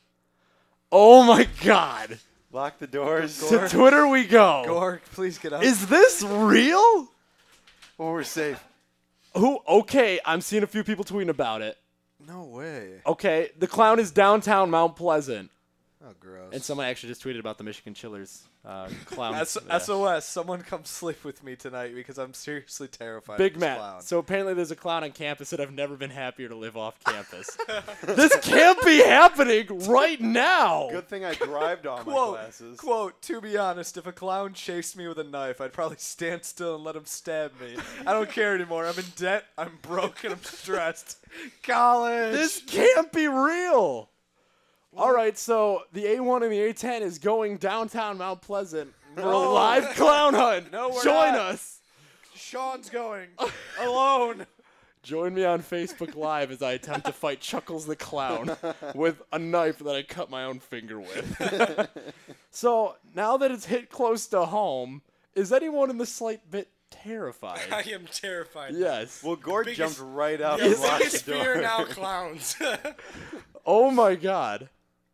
Oh my god. Lock the doors. To Twitter we go. Gork, please get up. Is this real? Well, we're safe. Who? Okay, I'm seeing a few people tweeting about it. no way. Okay, the clown is downtown Mount Pleasant. Oh, gross. And someone actually just tweeted about the Michigan Chillers uh, clown. S- Yeah. S O S, someone come sleep with me tonight because I'm seriously terrified Big of this Matt. clown. So apparently there's a clown on campus that I've never been happier to live off campus. This can't be happening right now. Good thing I drive to all my Quote, classes. quote, to be honest, if a clown chased me with a knife, I'd probably stand still and let him stab me. I don't care anymore. I'm in debt, I'm broke, and I'm stressed. College! This can't be real. All right, so the A one and the A ten is going downtown Mount Pleasant for a No. live clown hunt. No, we're Join not. us. Sean's going. Alone. Join me on Facebook Live as I attempt to fight Chuckles the Clown with a knife that I cut my own finger with. So now that it's hit close to home, is anyone in the slight bit terrified? I am terrified. Yes. Well, Gord Biggest- jumped right out The and locked biggest the fear door. now, clowns. Oh my God.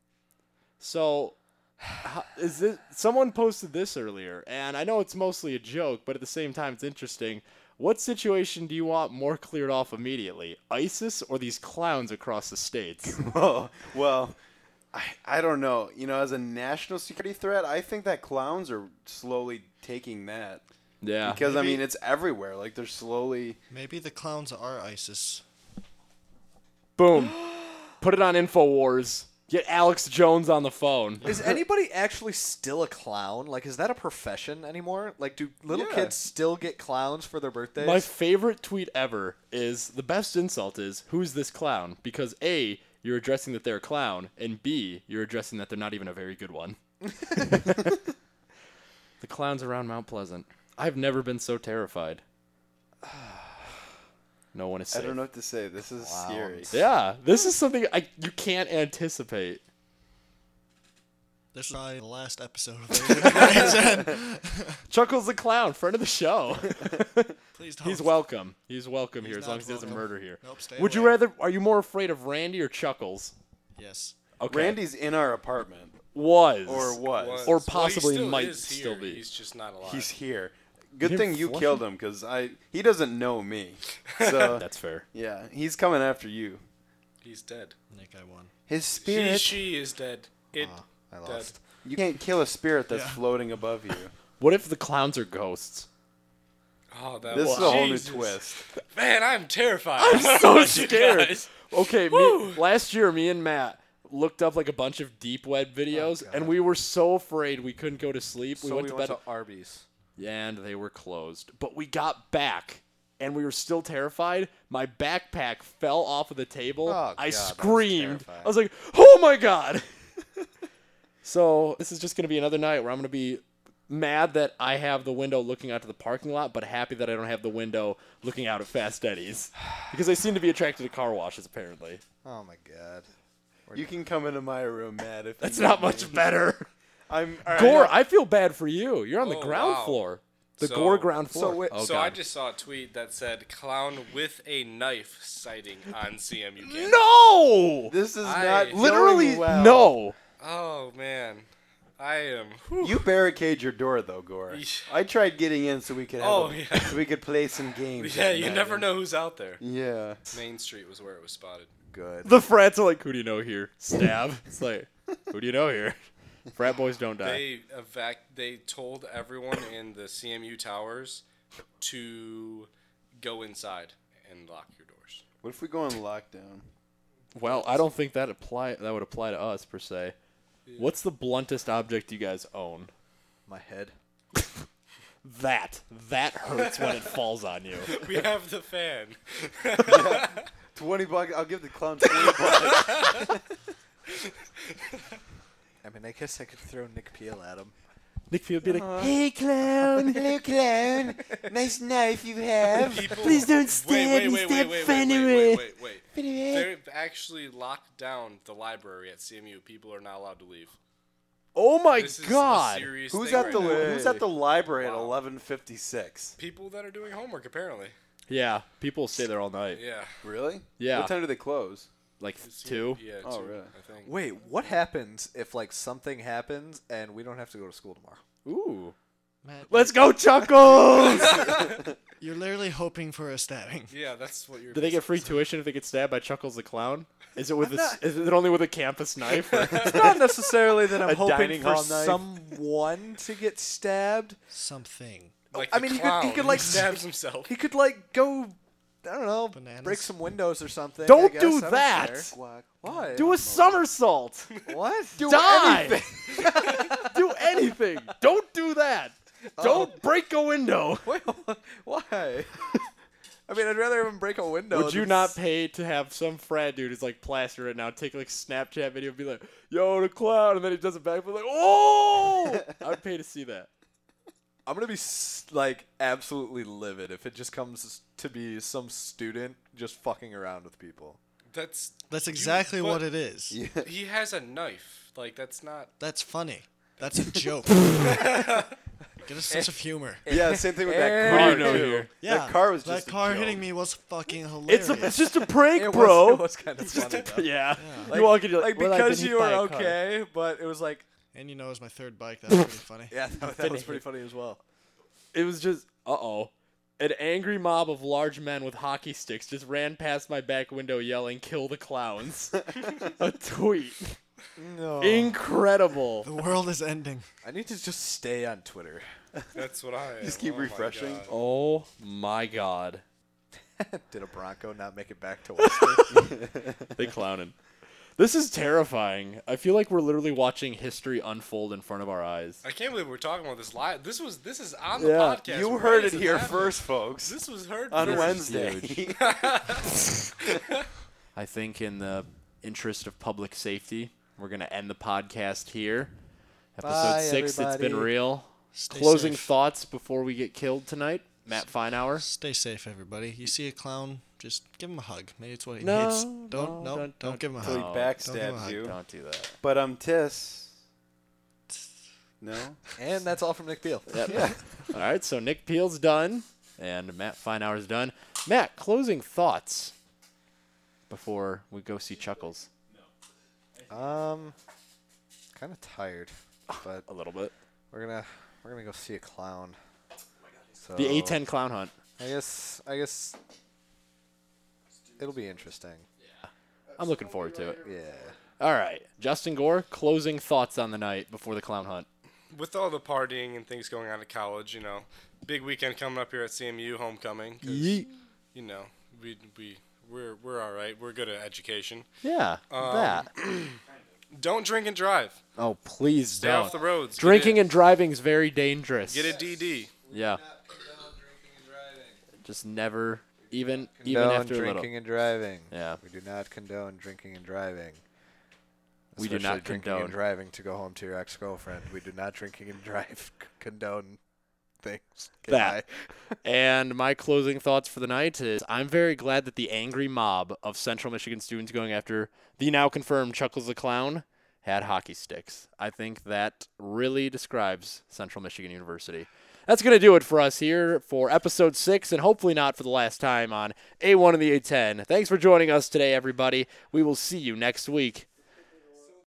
So, ho- is this someone posted this earlier, and I know it's mostly a joke, but at the same time it's interesting. What situation do you want more cleared off immediately, ISIS or these clowns across the states? Oh, well, I, I don't know. You know, as a national security threat, I think that clowns are slowly taking that. Yeah. Because, I Maybe- mean, it's everywhere. Like, they're slowly... Maybe the clowns are ISIS. Boom. Put it on InfoWars. Get Alex Jones on the phone. Is anybody actually still a clown? Like, is that a profession anymore? Like, do little Yeah. kids still get clowns for their birthdays? My favorite tweet ever is the best insult is, who's this clown? Because A, you're addressing that they're a clown, and B, you're addressing that they're not even a very good one. The clowns around Mount Pleasant. I've never been so terrified. No one is I safe. don't know what to say. This is scary. Clowns. Yeah, this is something I you can't anticipate. This is probably the last episode of it. Chuckles the Clown, friend of the show. Please don't. He's welcome. He's welcome here He's as long not as he doesn't welcome. murder here. Nope, stay Would you away. rather? Are you more afraid of Randy or Chuckles? Yes. Okay. Randy's in our apartment. was Or was. Was. Or Well, he possibly still might is still here. be. He's just not alive. He's here. Good You thing didn't you flush killed him? him, because I he doesn't know me. So, That's fair. yeah, he's coming after you. He's dead. Nick, I won. His He, spirit... she is dead. It Ah, I dead. lost. You can't kill a spirit that's Yeah. floating above you. What if the clowns are ghosts? Oh, that This was is a whole new Jesus. twist. Man, I'm terrified. I'm so Oh, you scared. guys. Okay, me, Woo. last year, me and Matt, looked up like a bunch of deep web videos, God. and we were so afraid we couldn't go to sleep. So we went we to went bed, to Arby's. and they were closed. But we got back, and we were still terrified. My backpack fell off of the table. Oh, God, I that was screamed. terrifying. I was like, "Oh my god!" So this is just gonna be another night where I'm gonna be mad that I have the window looking out to the parking lot, but happy that I don't have the window looking out at Fast Eddie's, because I seem to be attracted to car washes. Apparently, Oh my god. You can come into my room, Matt. If that's you not need much me. better. I'm all right, Gore, I- I feel bad for you. You're on the Oh, ground wow. floor. The So- Gore ground so floor. wait- oh, so God. I just saw a tweet that said "clown with a knife" sighting on C M U campus. No! This is I- not Literally, going well. no. Oh man, I am. whew. You barricade your door though, Gore. Yeesh. I tried getting in so we could have Oh, a- yeah. so we could play some games. Yeah, that you night. never know who's out there. Yeah. Main Street was where it was spotted. Good. The frats are like, who do you know here? Stab. It's like, who do you know here? Frat boys don't die. They evac. They told everyone in the C M U towers to go inside and lock your doors. What if we go on lockdown? Well, I don't think that apply. That would apply to us per se. What's the bluntest object you guys own? My head. That. That hurts when it falls on you. We have the fan. Twenty bucks. I'll give the clown twenty bucks. I mean, I guess I could throw Nick Peel at him. Nick Field be like, Hey, clown. Hello, clown. Nice knife you have. People, Please don't wait, stab wait, me, wait, stab wait, wait, Fanny wait, away. wait, wait, wait. They've actually locked down the library at C M U. People are not allowed to leave. oh my This is a god. serious Who's thing at right the now. Who's at the library at Wow. eleven fifty six? People that are doing homework apparently. Yeah, people stay there all night. Yeah. Really? Yeah. What time do they close? Like It's- two. Yeah. Oh, two, really? I think. Wait, what happens if like something happens and we don't have to go to school tomorrow? Ooh. Matt, Let's go, Chuckles! you're literally hoping for a stabbing. Yeah, that's what you're. Do they get free tuition if they get stabbed by Chuckles the Clown? Is it with I'm a, s- not- is it only with a campus knife? or- It's not necessarily that I'm A hoping dining for hall knife. someone to get stabbed. Something. Like I the mean, he could- he clown. could, like, stabs himself. He could like go, I don't know, Bananas? break some windows or something. Don't I guess. do I don't that. care. Why? Do a somersault. what? Do Die. do anything. Don't do that. Don't break a window. Wait, why? I mean, I'd rather have him break a window. Would you than not s- pay to have some frat dude who's like plastered right now take like Snapchat video and be like, yo, the clown, and then he does it back, but like, oh! I would pay to see that. I'm gonna be s- like absolutely livid if it just comes to be some student just fucking around with people. That's That's exactly but- what it is. Yeah. he has a knife. Like that's not. That's funny. That's a joke. Get a sense of humor. Yeah, same thing with that Eh, car. What do you know too. here? Yeah, That car was that just a car joke. hitting me was fucking hilarious. It's a, it's just a prank, It bro. was, it was kind of funny though. yeah. Yeah. You walk in, you're Like like, well, I've because been hit you were by a car. okay, but it was like, And you know, it was my third bike. That was pretty funny. yeah, that, that was pretty funny as well. It was just, uh oh. An angry mob of large men with hockey sticks just ran past my back window yelling, kill the clowns. A tweet. No, Incredible. The world is ending. I need to just stay on Twitter. That's what I. Just am. keep Oh my refreshing. God. Oh my god. Did a Bronco not make it back to Western? They clowning. This is terrifying. I feel like we're literally watching history unfold in front of our eyes. I can't believe we're talking about this live. This was this is on the Yeah. podcast. You Why heard is it here happening? first, folks. This was heard On first. Wednesday. I think in the interest of public safety, we're going to end the podcast here. Episode Bye, six, It's Been everybody. Real. Stay Closing safe. thoughts before we get killed tonight. Matt Feinauer. Stay safe, everybody. You see a clown, just give him a hug. Maybe it's what he No, needs. no, Don't, no, don't- don't, don't- give him a So he No, hug. backstabs don't give a you. Don't do that. But um, Tiss. No. And that's all from Nick Peel. Yep. All right, so Nick Peel's done, and Matt Feinauer's done. Matt, closing thoughts before we go see Chuckles. Um, kind of tired, but A little bit. we're gonna we're gonna go see a clown. So The A ten clown hunt. I guess I guess it'll be interesting. I'm looking forward to it. Yeah. All right, Justin Gore, closing thoughts on the night before the clown hunt. With all the partying and things going on at college, you know, big weekend coming up here at C M U homecoming. 'cause, Yeet. You know, we we we're we're all right. We're good at education. Yeah, Um, that. don't drink and drive. Oh, please Stay don't. off the roads. Get Drinking a- and driving is very dangerous. Get a D D. Yeah. Not condone drinking and driving. Just never, even even Condone after a drinking little. and driving. Yeah. We do not condone drinking and driving. We do Especially not drinking condone. and driving to go home to your ex-girlfriend. We do not drinking and drive condone things. Okay, That. bye. And my closing thoughts for the night is I'm very glad that the angry mob of Central Michigan students going after the now confirmed Chuckles the Clown had hockey sticks. I think that really describes Central Michigan University. That's going to do it for us here for episode six, and hopefully not for the last time on A one and the A ten. Thanks for joining us today, everybody. We will see you next week.